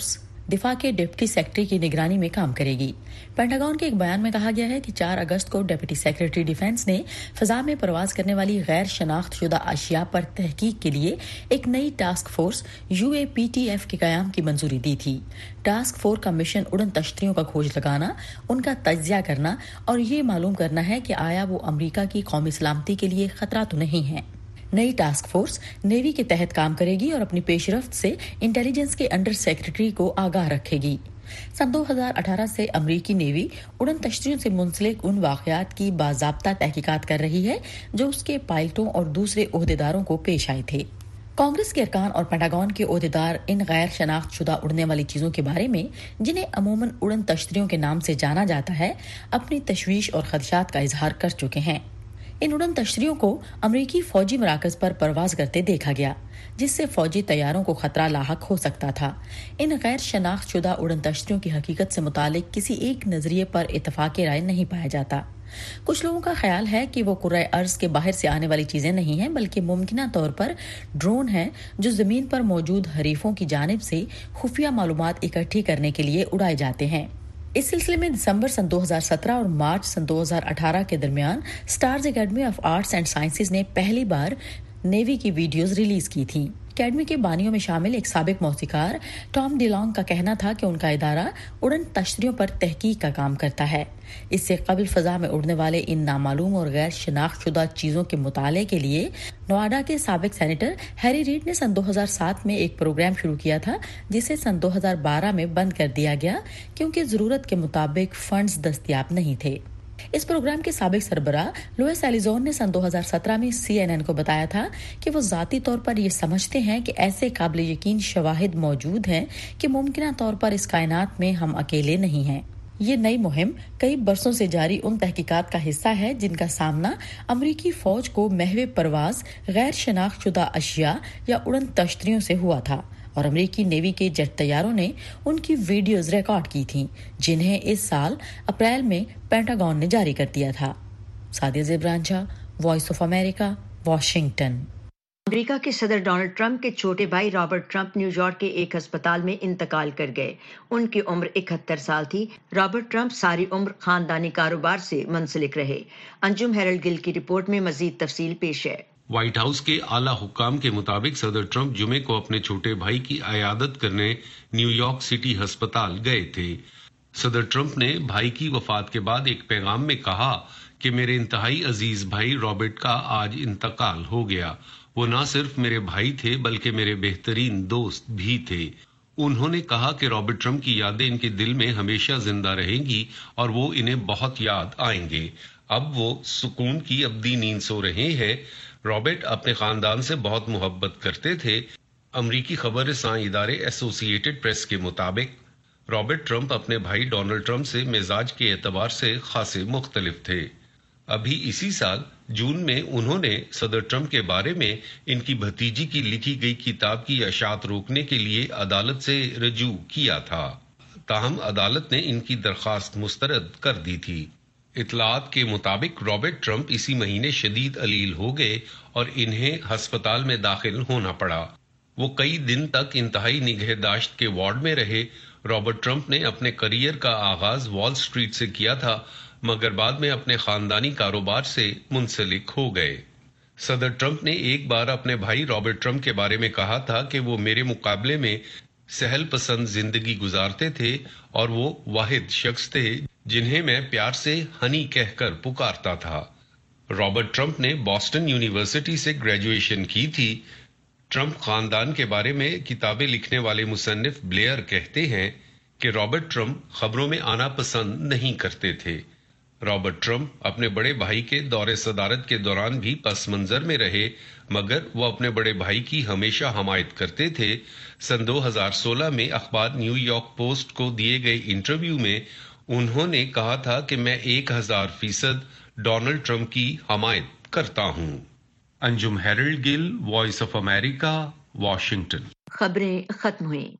Speaker 1: دفاع کے ڈپٹی سیکرٹری کی نگرانی میں کام کرے گی۔ پینٹاگون کے ایک بیان میں کہا گیا ہے کہ چار اگست کو ڈپٹی سیکرٹری ڈیفنس نے فضا میں پرواز کرنے والی غیر شناخت شدہ اشیاء پر تحقیق کے لیے ایک نئی task force U A P T F کے قیام کی منظوری دی تھی۔ ٹاسک فورس کا مشن اڑن تشتریوں کا کھوج لگانا، ان کا تجزیہ کرنا اور یہ معلوم کرنا ہے کہ آیا وہ امریکہ کی قومی سلامتی کے لیے خطرہ تو نہیں ہے۔ نئی ٹاسک فورس نیوی کے تحت کام کرے گی اور اپنی پیش رفت سے انٹیلیجنس کے انڈر سیکرٹری کو آگاہ رکھے گی۔ سن دو ہزار اٹھارہ سے امریکی نیوی اڑن تشتریوں سے منسلک ان واقعات کی باضابطہ تحقیقات کر رہی ہے جو اس کے پائلٹوں اور دوسرے عہدیداروں کو پیش آئے تھے۔ کانگریس کے ارکان اور پینٹاگون کے عہدیدار ان غیر شناخت شدہ اڑنے والی چیزوں کے بارے میں، جنہیں عموماً اڑن تشتریوں کے نام سے جانا جاتا ہے، اپنی تشویش اور خدشات کا اظہار کر چکے ہیں۔ ان اڑن تشتریوں کو امریکی فوجی مراکز پر پرواز کرتے دیکھا گیا، جس سے فوجی طیاروں کو خطرہ لاحق ہو سکتا تھا۔ ان غیر شناخت شدہ اڑن تشتریوں کی حقیقت سے متعلق کسی ایک نظریے پر اتفاق رائے نہیں پایا جاتا۔ کچھ لوگوں کا خیال ہے کہ وہ کرۂ ارض کے باہر سے آنے والی چیزیں نہیں ہیں، بلکہ ممکنہ طور پر ڈرون ہیں جو زمین پر موجود حریفوں کی جانب سے خفیہ معلومات اکٹھی کرنے کے لیے اڑائے جاتے ہیں۔ اس سلسلے میں دسمبر سن دو ہزار سترہ اور مارچ سن دو ہزار اٹھارہ کے درمیان stars academy of arts and sciences نے پہلی بار نیوی کی ویڈیوز ریلیز کی تھیں۔ اکیڈمی کے بانیوں میں شامل ایک سابق موسیقار ٹام ڈی لانگ کا کہنا تھا کہ ان کا ادارہ اڑن تشتریوں پر تحقیق کا کام کرتا ہے۔ اس سے قبل فضا میں اڑنے والے ان نامعلوم اور غیر شناخت شدہ چیزوں کے مطالعے کے لیے نوئیڈا کے سابق سینیٹر ہیری ریڈ نے سن دو ہزار سات میں ایک پروگرام شروع کیا تھا، جسے سن دو ہزار بارہ میں بند کر دیا گیا کیونکہ ضرورت کے مطابق فنڈز دستیاب نہیں تھے۔ اس پروگرام کے سابق سربراہ لوئس ایلیزون نے سن دو ہزار سترہ میں سی این این کو بتایا تھا کہ وہ ذاتی طور پر یہ سمجھتے ہیں کہ ایسے قابل یقین شواہد موجود ہیں کہ ممکنہ طور پر اس کائنات میں ہم اکیلے نہیں ہیں۔ یہ نئی مہم کئی برسوں سے جاری ان تحقیقات کا حصہ ہے جن کا سامنا امریکی فوج کو محو پرواز غیر شناخت شدہ اشیاء یا اڑن تشتریوں سے ہوا تھا، اور امریکی نیوی کے جیٹ طیاروں نے ان کی ویڈیوز ریکارڈ کی تھیں، جنہیں اس سال اپریل میں پینٹاگون نے جاری کر دیا تھا۔ سعدیہ زیبرانچہ، voice of America, Washington.
Speaker 3: America کے صدر ڈونلڈ ٹرمپ کے چھوٹے بھائی رابرٹ ٹرمپ نیو یارک کے ایک ہسپتال میں انتقال کر گئے۔ ان کی عمر اکہتر سال تھی۔ رابرٹ ٹرمپ ساری عمر خاندانی کاروبار سے منسلک رہے۔ انجم ہیرلڈ گل کی رپورٹ میں مزید تفصیل پیش ہے۔
Speaker 4: وائٹ ہاؤس کے اعلیٰ حکام کے مطابق صدر ٹرمپ جمعے کو اپنے چھوٹے بھائی کی عیادت کرنے نیو یارک سٹی ہسپتال گئے تھے۔ صدر ٹرمپ نے بھائی کی وفات کے بعد ایک پیغام میں کہا کہ میرے انتہائی عزیز بھائی رابرٹ کا آج انتقال ہو گیا۔ وہ نہ صرف میرے بھائی تھے بلکہ میرے بہترین دوست بھی تھے۔ انہوں نے کہا کہ رابرٹ ٹرمپ کی یادیں ان کے دل میں ہمیشہ زندہ رہیں گی اور وہ انہیں بہت یاد آئیں گے۔ اب وہ سکون کی ابدی نیند سو رہے ہیں۔ رابرٹ اپنے خاندان سے بہت محبت کرتے تھے۔ امریکی خبر رساں ادارے ایسوسی ایٹڈ پریس کے مطابق رابرٹ ٹرمپ اپنے بھائی ڈونلڈ ٹرمپ سے مزاج کے اعتبار سے خاصے مختلف تھے۔ ابھی اسی سال جون میں انہوں نے صدر ٹرمپ کے بارے میں ان کی بھتیجی کی لکھی گئی کتاب کی اشاعت روکنے کے لیے عدالت سے رجوع کیا تھا، تاہم عدالت نے ان کی درخواست مسترد کر دی تھی۔ اطلاعات کے مطابق رابرٹ ٹرمپ اسی مہینے شدید علیل ہو گئے اور انہیں ہسپتال میں داخل ہونا پڑا۔ وہ کئی دن تک انتہائی نگہداشت کے وارڈ میں رہے۔ رابرٹ ٹرمپ نے اپنے کیریئر کا آغاز وال سٹریٹ سے کیا تھا، مگر بعد میں اپنے خاندانی کاروبار سے منسلک ہو گئے۔ صدر ٹرمپ نے ایک بار اپنے بھائی رابرٹ ٹرمپ کے بارے میں کہا تھا کہ وہ میرے مقابلے میں سہل پسند زندگی گزارتے تھے اور وہ واحد شخص تھے جنہیں میں پیار سے ہنی کہہ کر پکارتا تھا۔ رابرٹ ٹرمپ نے بوسٹن یونیورسٹی سے گریجویشن کی تھی۔ ٹرمپ خاندان کے بارے میں کتابیں لکھنے والے مصنف بلیئر کہتے ہیں کہ رابرٹ ٹرمپ خبروں میں آنا پسند نہیں کرتے تھے۔ رابرٹ ٹرمپ اپنے بڑے بھائی کے دور صدارت کے دوران بھی پس منظر میں رہے، مگر وہ اپنے بڑے بھائی کی ہمیشہ حمایت کرتے تھے۔ سن دو ہزار سولہ میں اخبار نیو یارک پوسٹ کو دیے گئے انٹرویو میں انہوں نے کہا تھا کہ میں ایک ہزار فیصد ڈونلڈ ٹرمپ کی حمایت کرتا ہوں۔ Anjum Harold Gill, voice of America, Washington.
Speaker 3: خبریں ختم ہوئیں۔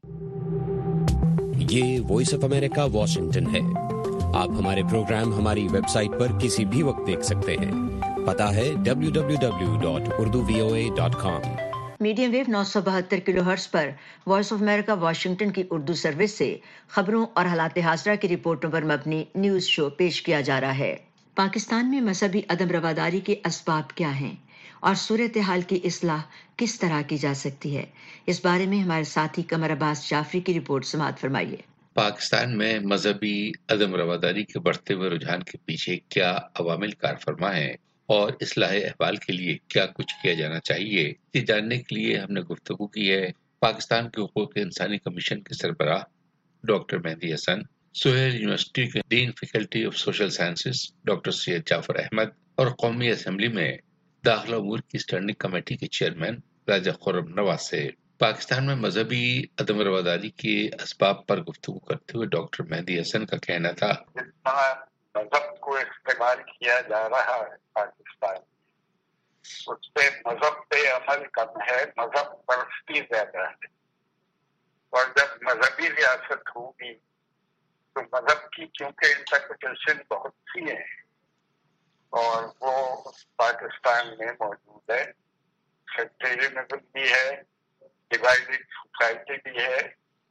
Speaker 2: یہ وائس آف امریکہ واشنگٹن ہے۔ آپ ہمارے پروگرام ہماری ویب سائٹ پر کسی بھی وقت دیکھ سکتے ہیں۔ پتہ ہے W W W dot Urdu V O A dot com.
Speaker 3: Medium wave नौ सौ बहत्तर किलो हर्ट्ज पर वॉइस ऑफ अमेरिका वाशिंगटन की उर्दू सर्विस से खबरों और हालात हाज़रा की रिपोर्टों पर मबनी न्यूज शो पेश किया जा रहा है। पाकिस्तान में मजहबी अदम रवादारी के असबाब क्या हैं और सूरत हाल की इस्लाह किस तरह की जा सकती है, इस बारे में हमारे साथी कमर अब्बास जाफरी की रिपोर्ट समाअत फरमाइए।
Speaker 5: पाकिस्तान में मजहबी अदम रवादारी के बढ़ते हुए रुझान के पीछे क्या अवामिल कार फरमा है और इस्लाह अहवाल के लिए क्या कुछ किया जाना चाहिए, ये जानने के लिए हमने गुफ्तगू की है पाकिस्तान के हुकूक इंसानी कमीशन के सरबराह डॉक्टर मेहदी हसन, सोहेल यूनिवर्सिटी के dean faculty of social sciences doctor Syed Jafar Ahmed और कौमी असम्बली में दाखिला उमूर की स्टैंडिंग कमेटी के चेयरमैन राजा खुर्रम नवाज से। पाकिस्तान में मजहबी अदम रवादारी के असबाब पर गुफ्तगू करते हुए डॉक्टर मेहदी हसन का कहना था,
Speaker 22: मजहब को इस्तेमाल किया जा रहा है पाकिस्तान, उस पे मजहब पे अमल कम है, मजहब परस्ती ज्यादा है। और जब मजहबी रियासत होगी तो मजहब की क्योंकि इंटरप्रिटेशन बहुत सी है और वो पाकिस्तान में मौजूद है, सेक्टेरियनिज्म भी है, डिवाइडेड सोसाइटी भी है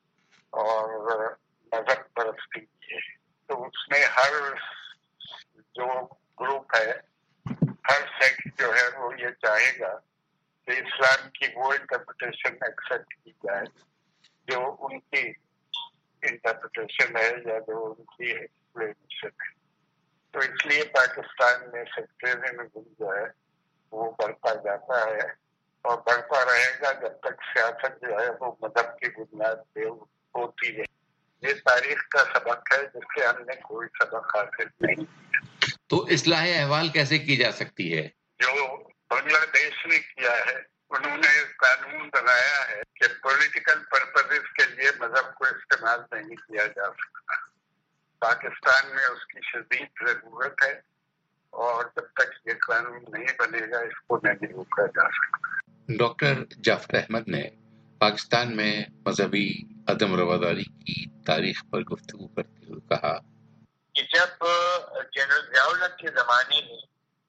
Speaker 22: और मजहब परस्ती भी है। तो उसमें हर जो ग्रुप है, हर सेक्ट जो है वो ये चाहेगा कि इस्लाम की वो इंटरप्रिटेशन एक्सेप्ट की जाए जो उनकी इंटरप्रिटेशन है या जो उनकी एक्सप्लेनेशन है। तो इसलिए पाकिस्तान में सेक्टेरियनिज्म जो है वो बढ़ता जाता है और बढ़ता रहेगा जब तक सियासत जो है वो मजहब की बुनियाद पे होती है। ये तारीख का सबक है जिससे हमने कोई सबक हासिल नहीं।
Speaker 5: तो इस्लाह अहवाल कैसे की जा सकती है? जो
Speaker 22: बांग्लादेश ने किया है, उन्होंने कानून बनाया है कि पॉलिटिकल पर्पसेस के लिए मजहब को इस्तेमाल नहीं किया जा सकता। पाकिस्तान में उसकी शदीद जरूरत है और जब तक ये कानून नहीं बनेगा इसको नहीं रोका जा सकता।
Speaker 5: डॉक्टर जाफर अहमद ने पाकिस्तान में मजहबी अदम रवादारी की तारीख पर गुफ्तगू करते हुए कहा
Speaker 22: कि जब जनरल ज़ियाउल के जमाने में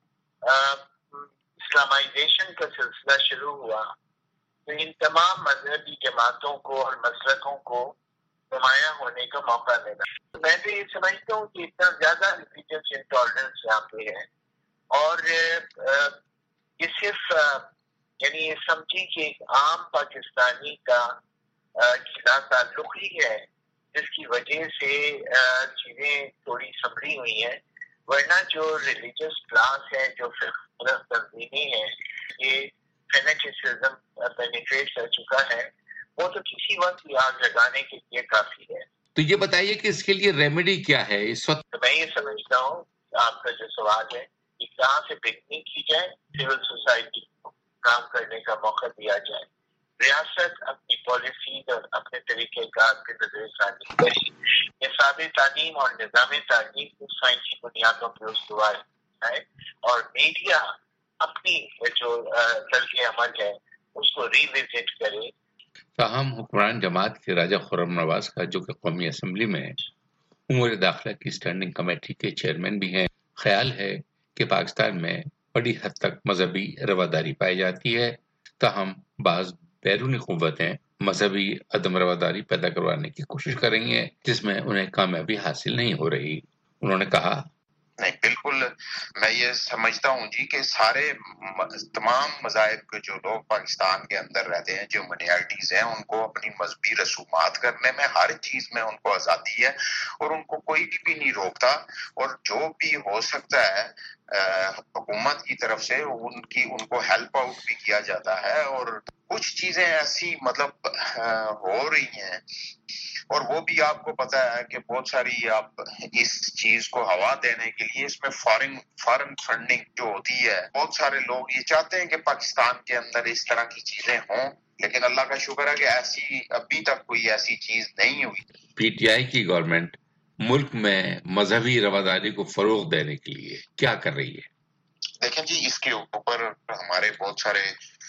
Speaker 22: इस्लामाइजेशन का सिलसिला शुरू हुआ तो इन तमाम मजहबी जमातों को और मसलकों को नुमाया होने का मौका मिला। तो मैं तो ये समझता हूँ कि इतना ज्यादा रिलीजियस इंटॉलरेंस यहाँ पे है और ये सिर्फ यानी ये समझी कि एक आम पाकिस्तानी का ताल्लुक ही है जिसकी वजह से चीजें थोड़ी संभली हुई हैं, वरना जो रिलीजियस क्लास है, जो फिक्र तंजीमें हैं, ये फेनेटिसिज्म पेनिट्रेट कर चुका है, वो तो किसी वक्त ही आग लगाने के लिए काफी है।
Speaker 5: तो ये बताइए कि इसके लिए रेमेडी क्या है इस वक्त?
Speaker 22: तो मैं ये समझता हूँ आपका जो सवाल है कि कहाँ से बिगनिंग की जाए, सिविल सोसाइटी को काम करने का मौका दिया जाए, रियासत अपनी पॉलिसी और अपने तरीके कार के नजरसानी करे, निसाब तालीम और निजाम तालीम को साइंसी बुनियादों पर उस्तवार है और मीडिया अपनी जो तर्क अमल है उसको रिविजिट करे।
Speaker 5: ताहम हुक्मरान जमात के राजा खुर्रम नवाज का, जो कि कौमी असम्बली में उमूर दाखिला की स्टैंडिंग कमेटी के चेयरमैन भी हैं, ख्याल है कि पाकिस्तान में बड़ी हद तक मजहबी रवादारी पाई जाती है, ताहम बाज बैरूनी क़ुव्वतें मजहबी अदम रवादारी पैदा करवाने की कोशिश कर रही हैं जिसमें उन्हें कामयाबी हासिल नहीं हो रही। उन्होंने कहा,
Speaker 23: नहीं, बिल्कुल मैं ये समझता हूँ जी कि सारे तमाम मज़ाहिब के जो लोग पाकिस्तान के अंदर रहते हैं, जो माइनॉरिटीज हैं, उनको अपनी मजहबी रसूमात करने में हर चीज में उनको आज़ादी है और उनको कोई भी नहीं रोकता और जो भी हो सकता है हुकूमत की तरफ से उनकी उनको हेल्प आउट भी किया जाता है और कुछ चीजें ऐसी मतलब हो रही हैं और वो भी आपको पता है कि बहुत सारी आप इस चीज को हवा देने के लिए इसमें फॉरेन फॉरेन फंडिंग जो होती है, बहुत सारे लोग ये चाहते हैं कि पाकिस्तान के अंदर इस तरह की चीजें हों, लेकिन अल्लाह का शुक्र है कि ऐसी अभी तक कोई ऐसी चीज नहीं हुई।
Speaker 5: पीटीआई की गवर्नमेंट मुल्क में मजहबी रवादारी को फरोग देने के लिए क्या कर रही है?
Speaker 23: देखें जी, इसके ऊपर हमारे बहुत सारे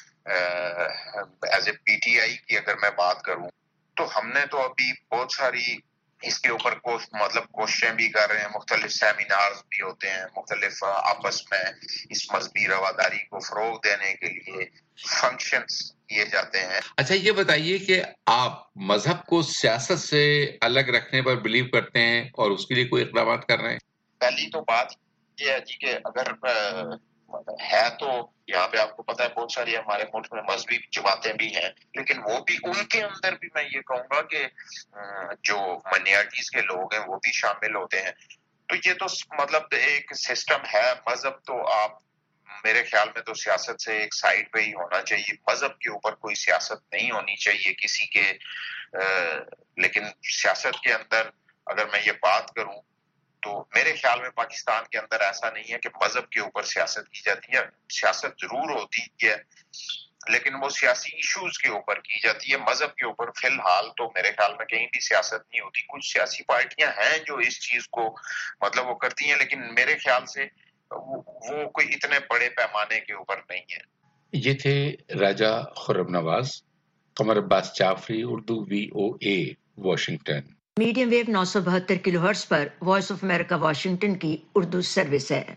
Speaker 23: एज ए पीटीआई की अगर मैं बात करूं तो हमने तो अभी बहुत सारी इसके ऊपर को मतलब कोशिशें भी कर रहे हैं, मुख्तलिफ सेमिनार्स भी होते हैं, मुख्तलिफ आपस में इस मजहबी रवादारी को फरोग देने के लिए फंक्शंस کیے جاتے ہیں۔
Speaker 5: اچھا یہ بتائیے کہ آپ مذہب کو سیاست سے الگ رکھنے پر بلیو کرتے ہیں اور اس کے لیے کوئی اقدامات کر رہے ہیں؟
Speaker 23: پہلی تو بات یہ ہے جی کہ اگر ہے تو یہاں پہ آپ کو پتا ہے بہت ساری ہمارے ملک میں مذہبی جماعتیں بھی ہیں، لیکن وہ بھی ان کے اندر بھی میں یہ کہوں گا کہ جو مائنارٹیز کے لوگ ہیں وہ بھی شامل ہوتے ہیں۔ تو یہ تو مطلب ایک سسٹم ہے، مذہب تو آپ میرے خیال میں تو سیاست سے ایک سائڈ پہ ہی ہونا چاہیے، مذہب کے اوپر کوئی سیاست نہیں ہونی چاہیے کسی کے، لیکن سیاست کے اندر اگر میں یہ بات کروں تو میرے خیال میں پاکستان کے اندر ایسا نہیں ہے کہ مذہب کے اوپر سیاست کی جاتی ہے، سیاست ضرور ہوتی ہے لیکن وہ سیاسی ایشوز کے اوپر کی جاتی ہے، مذہب کے اوپر فی الحال تو میرے خیال میں کہیں بھی سیاست نہیں ہوتی۔ کچھ سیاسی پارٹیاں ہیں جو اس چیز کو مطلب وہ کرتی ہیں، لیکن میرے خیال سے وہ کوئی اتنے بڑے پیمانے کے اوپر نہیں ہے۔
Speaker 5: یہ تھے Raja Khurram Nawaz. Qamar Abbas Jafri, Urdu V O A, Washington.
Speaker 3: Medium wave نو سو بہتر کلو ہرٹز پر وائس آف امریکہ واشنگٹن کی اردو سروس ہے۔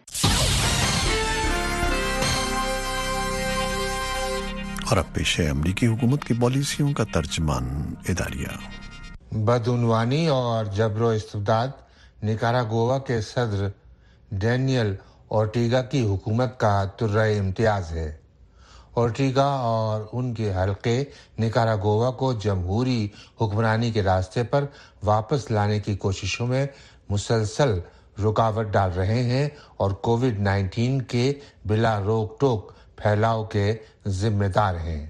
Speaker 6: اور اب پیش ہے امریکی حکومت کی پالیسیوں کا ترجمان اداریہ۔
Speaker 21: بدعنوانی اور جبر و استبداد نکاراگوا کے صدر ڈینیل اورٹیگا کی حکومت کا طرح امتیاز ہے۔ اورٹیگا اور ان کے حلقے نکاراگوا کو جمہوری حکمرانی کے راستے پر واپس لانے کی کوششوں میں مسلسل رکاوٹ ڈال رہے ہیں اور کووڈ نائنٹین کے بلا روک ٹوک پھیلاؤ کے ذمہ دار ہیں۔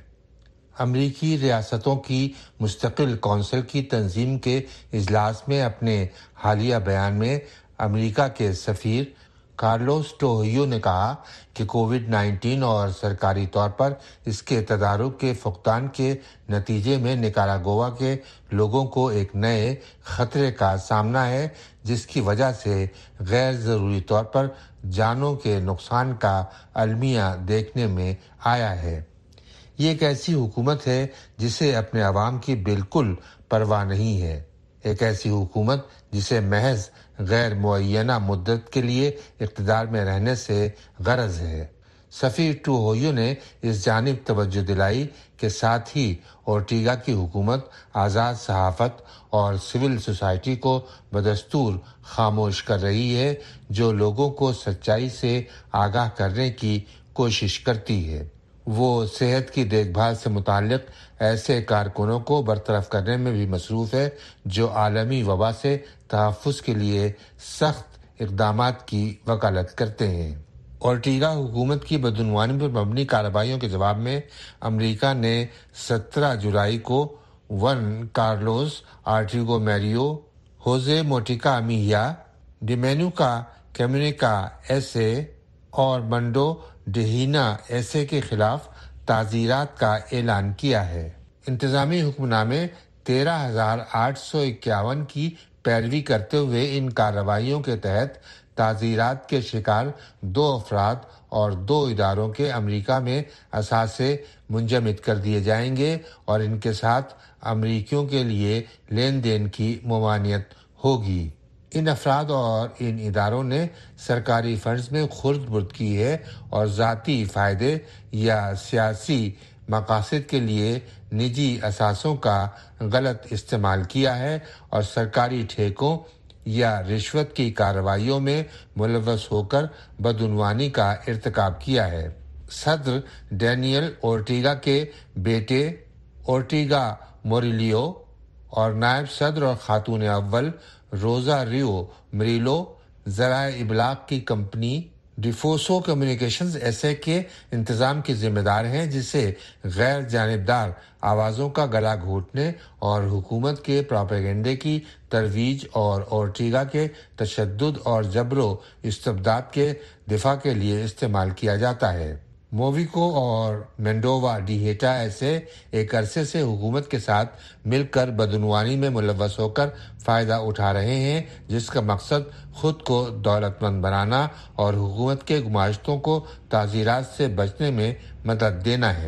Speaker 21: امریکی ریاستوں کی مستقل کونسل کی تنظیم کے اجلاس میں اپنے حالیہ بیان میں امریکہ کے سفیر کارلوس ٹوہیو نے کہا کہ کووڈ نائنٹین اور سرکاری طور پر اس کے تدارک کے فقدان کے نتیجے میں نکاراگوا کے لوگوں کو ایک نئے خطرے کا سامنا ہے، جس کی وجہ سے غیر ضروری طور پر جانوں کے نقصان کا المیہ دیکھنے میں آیا ہے۔ یہ ایک ایسی حکومت ہے جسے اپنے عوام کی بالکل پرواہ نہیں ہے، ایک ایسی حکومت جسے محض غیر معینہ مدت کے لیے اقتدار میں رہنے سے غرض ہے۔ سفیر ٹوہیو نے اس جانب توجہ دلائی کہ ساتھ ہی اورٹیگا کی حکومت آزاد صحافت اور سول سوسائٹی کو بدستور خاموش کر رہی ہے، جو لوگوں کو سچائی سے آگاہ کرنے کی کوشش کرتی ہے۔ وہ صحت کی دیکھ بھال سے متعلق ایسے کارکنوں کو برطرف کرنے میں بھی مصروف ہے جو عالمی وبا سے تحفظ کے لیے سخت اقدامات کی وکالت کرتے ہیں۔ اورٹیگا حکومت کی بدعنوانی پر مبنی کارروائیوں کے جواب میں امریکہ نے سترہ جولائی کو ون کارلوس آرٹیگو میریو، ہوزے موٹیکا امیہیا، ڈیمینو کا کمیونیکا ایسے اور منڈو ڈہینا ایسے کے خلاف تعزیرات کا اعلان کیا ہے۔ انتظامی حکم نامے تیرہ ہزار آٹھ سو اکیاون کی پیروی کرتے ہوئے ان کارروائیوں کے تحت تعزیرات کے شکار دو افراد اور دو اداروں کے امریکہ میں اثاثے منجمد کر دیے جائیں گے اور ان کے ساتھ امریکیوں کے لیے لین دین کی ممانعت ہوگی۔ ان افراد اور ان اداروں نے سرکاری فنڈز میں خرد برد کی ہے اور ذاتی فائدے یا سیاسی مقاصد کے لیے نجی اثاثوں کا غلط استعمال کیا ہے اور سرکاری ٹھیکوں یا رشوت کی کارروائیوں میں ملوث ہو کر بدعنوانی کا ارتکاب کیا ہے۔ صدر ڈینیل اورٹیگا کے بیٹے اورٹیگا موریلیو اور نائب صدر اور خاتون اول روزا ریو مریلو ذرائع ابلاغ کی کمپنی ڈیفوسو کمیونیکیشنز ایسے کے انتظام کی ذمہ دار ہیں، جسے غیر جانبدار آوازوں کا گلا گھونٹنے اور حکومت کے پروپیگنڈے کی ترویج اور اورٹیگا کے تشدد اور جبر و استبداد کے دفاع کے لیے استعمال کیا جاتا ہے۔ موویکو اور مینڈووا ڈی ہیٹا ایسے ایک عرصے سے حکومت کے ساتھ مل کر بدعنوانی میں ملوث ہو کر فائدہ اٹھا رہے ہیں، جس کا مقصد خود کو دولت مند بنانا اور حکومت کے گماشتوں کو تعزیرات سے بچنے میں مدد دینا ہے۔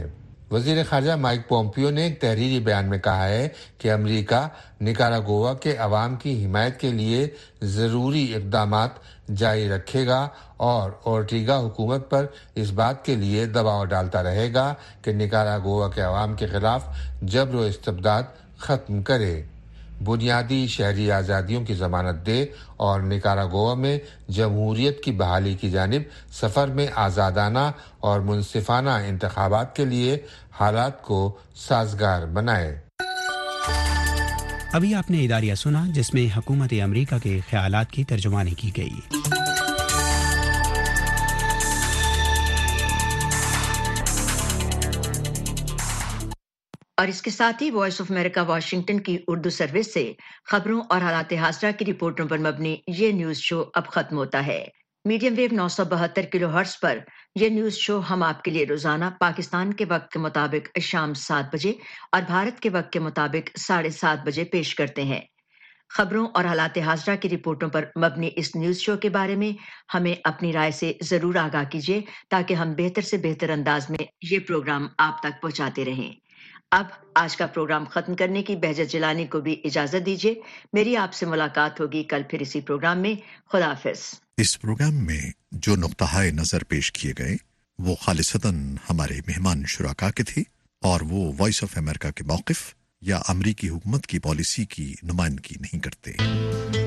Speaker 21: وزیر خارجہ مائک پومپیو نے ایک تحریری بیان میں کہا ہے کہ امریکہ نکاراگوا کے عوام کی حمایت کے لیے ضروری اقدامات جاری رکھے گا اور اورٹیگا حکومت پر اس بات کے لیے دباؤ ڈالتا رہے گا کہ نکاراگوا کے عوام کے خلاف جبر و استبداد ختم کرے، بنیادی شہری آزادیوں کی ضمانت دے اور نکاراگوا میں جمہوریت کی بحالی کی جانب سفر میں آزادانہ اور منصفانہ انتخابات کے لیے حالات کو سازگار بنائے۔
Speaker 7: ابھی آپ نے اداریہ سنا جس میں حکومت امریکہ کے خیالات کی ترجمانی کی گئی۔
Speaker 3: اور اس کے ساتھ ہی وائس آف امریکہ واشنگٹن کی اردو سروس سے خبروں اور حالات حاضرہ کی رپورٹوں پر مبنی یہ نیوز شو اب ختم ہوتا ہے۔ میڈیم ویو نو سو بہتر کلو ہرٹز پر یہ نیوز شو ہم آپ کے لیے روزانہ پاکستان کے وقت کے مطابق شام سات بجے اور بھارت کے وقت کے مطابق ساڑھے سات بجے پیش کرتے ہیں۔ خبروں اور حالات حاضرہ کی رپورٹوں پر مبنی اس نیوز شو کے بارے میں ہمیں اپنی رائے سے ضرور آگاہ کیجیے تاکہ ہم بہتر سے بہتر انداز میں یہ پروگرام آپ تک پہنچاتے رہیں۔ اب آج کا پروگرام ختم کرنے کی بہجت جیلانی کو بھی اجازت دیجیے۔ میری آپ سے ملاقات ہوگی کل پھر اسی پروگرام میں۔ خدا حافظ۔
Speaker 6: اس پروگرام میں جو نقطہ نظر پیش کیے گئے وہ خالصتاً ہمارے مہمان شرکا کے تھے اور وہ وائس آف امریکہ کے موقف یا امریکی حکومت کی پالیسی کی نمائندگی نہیں کرتے۔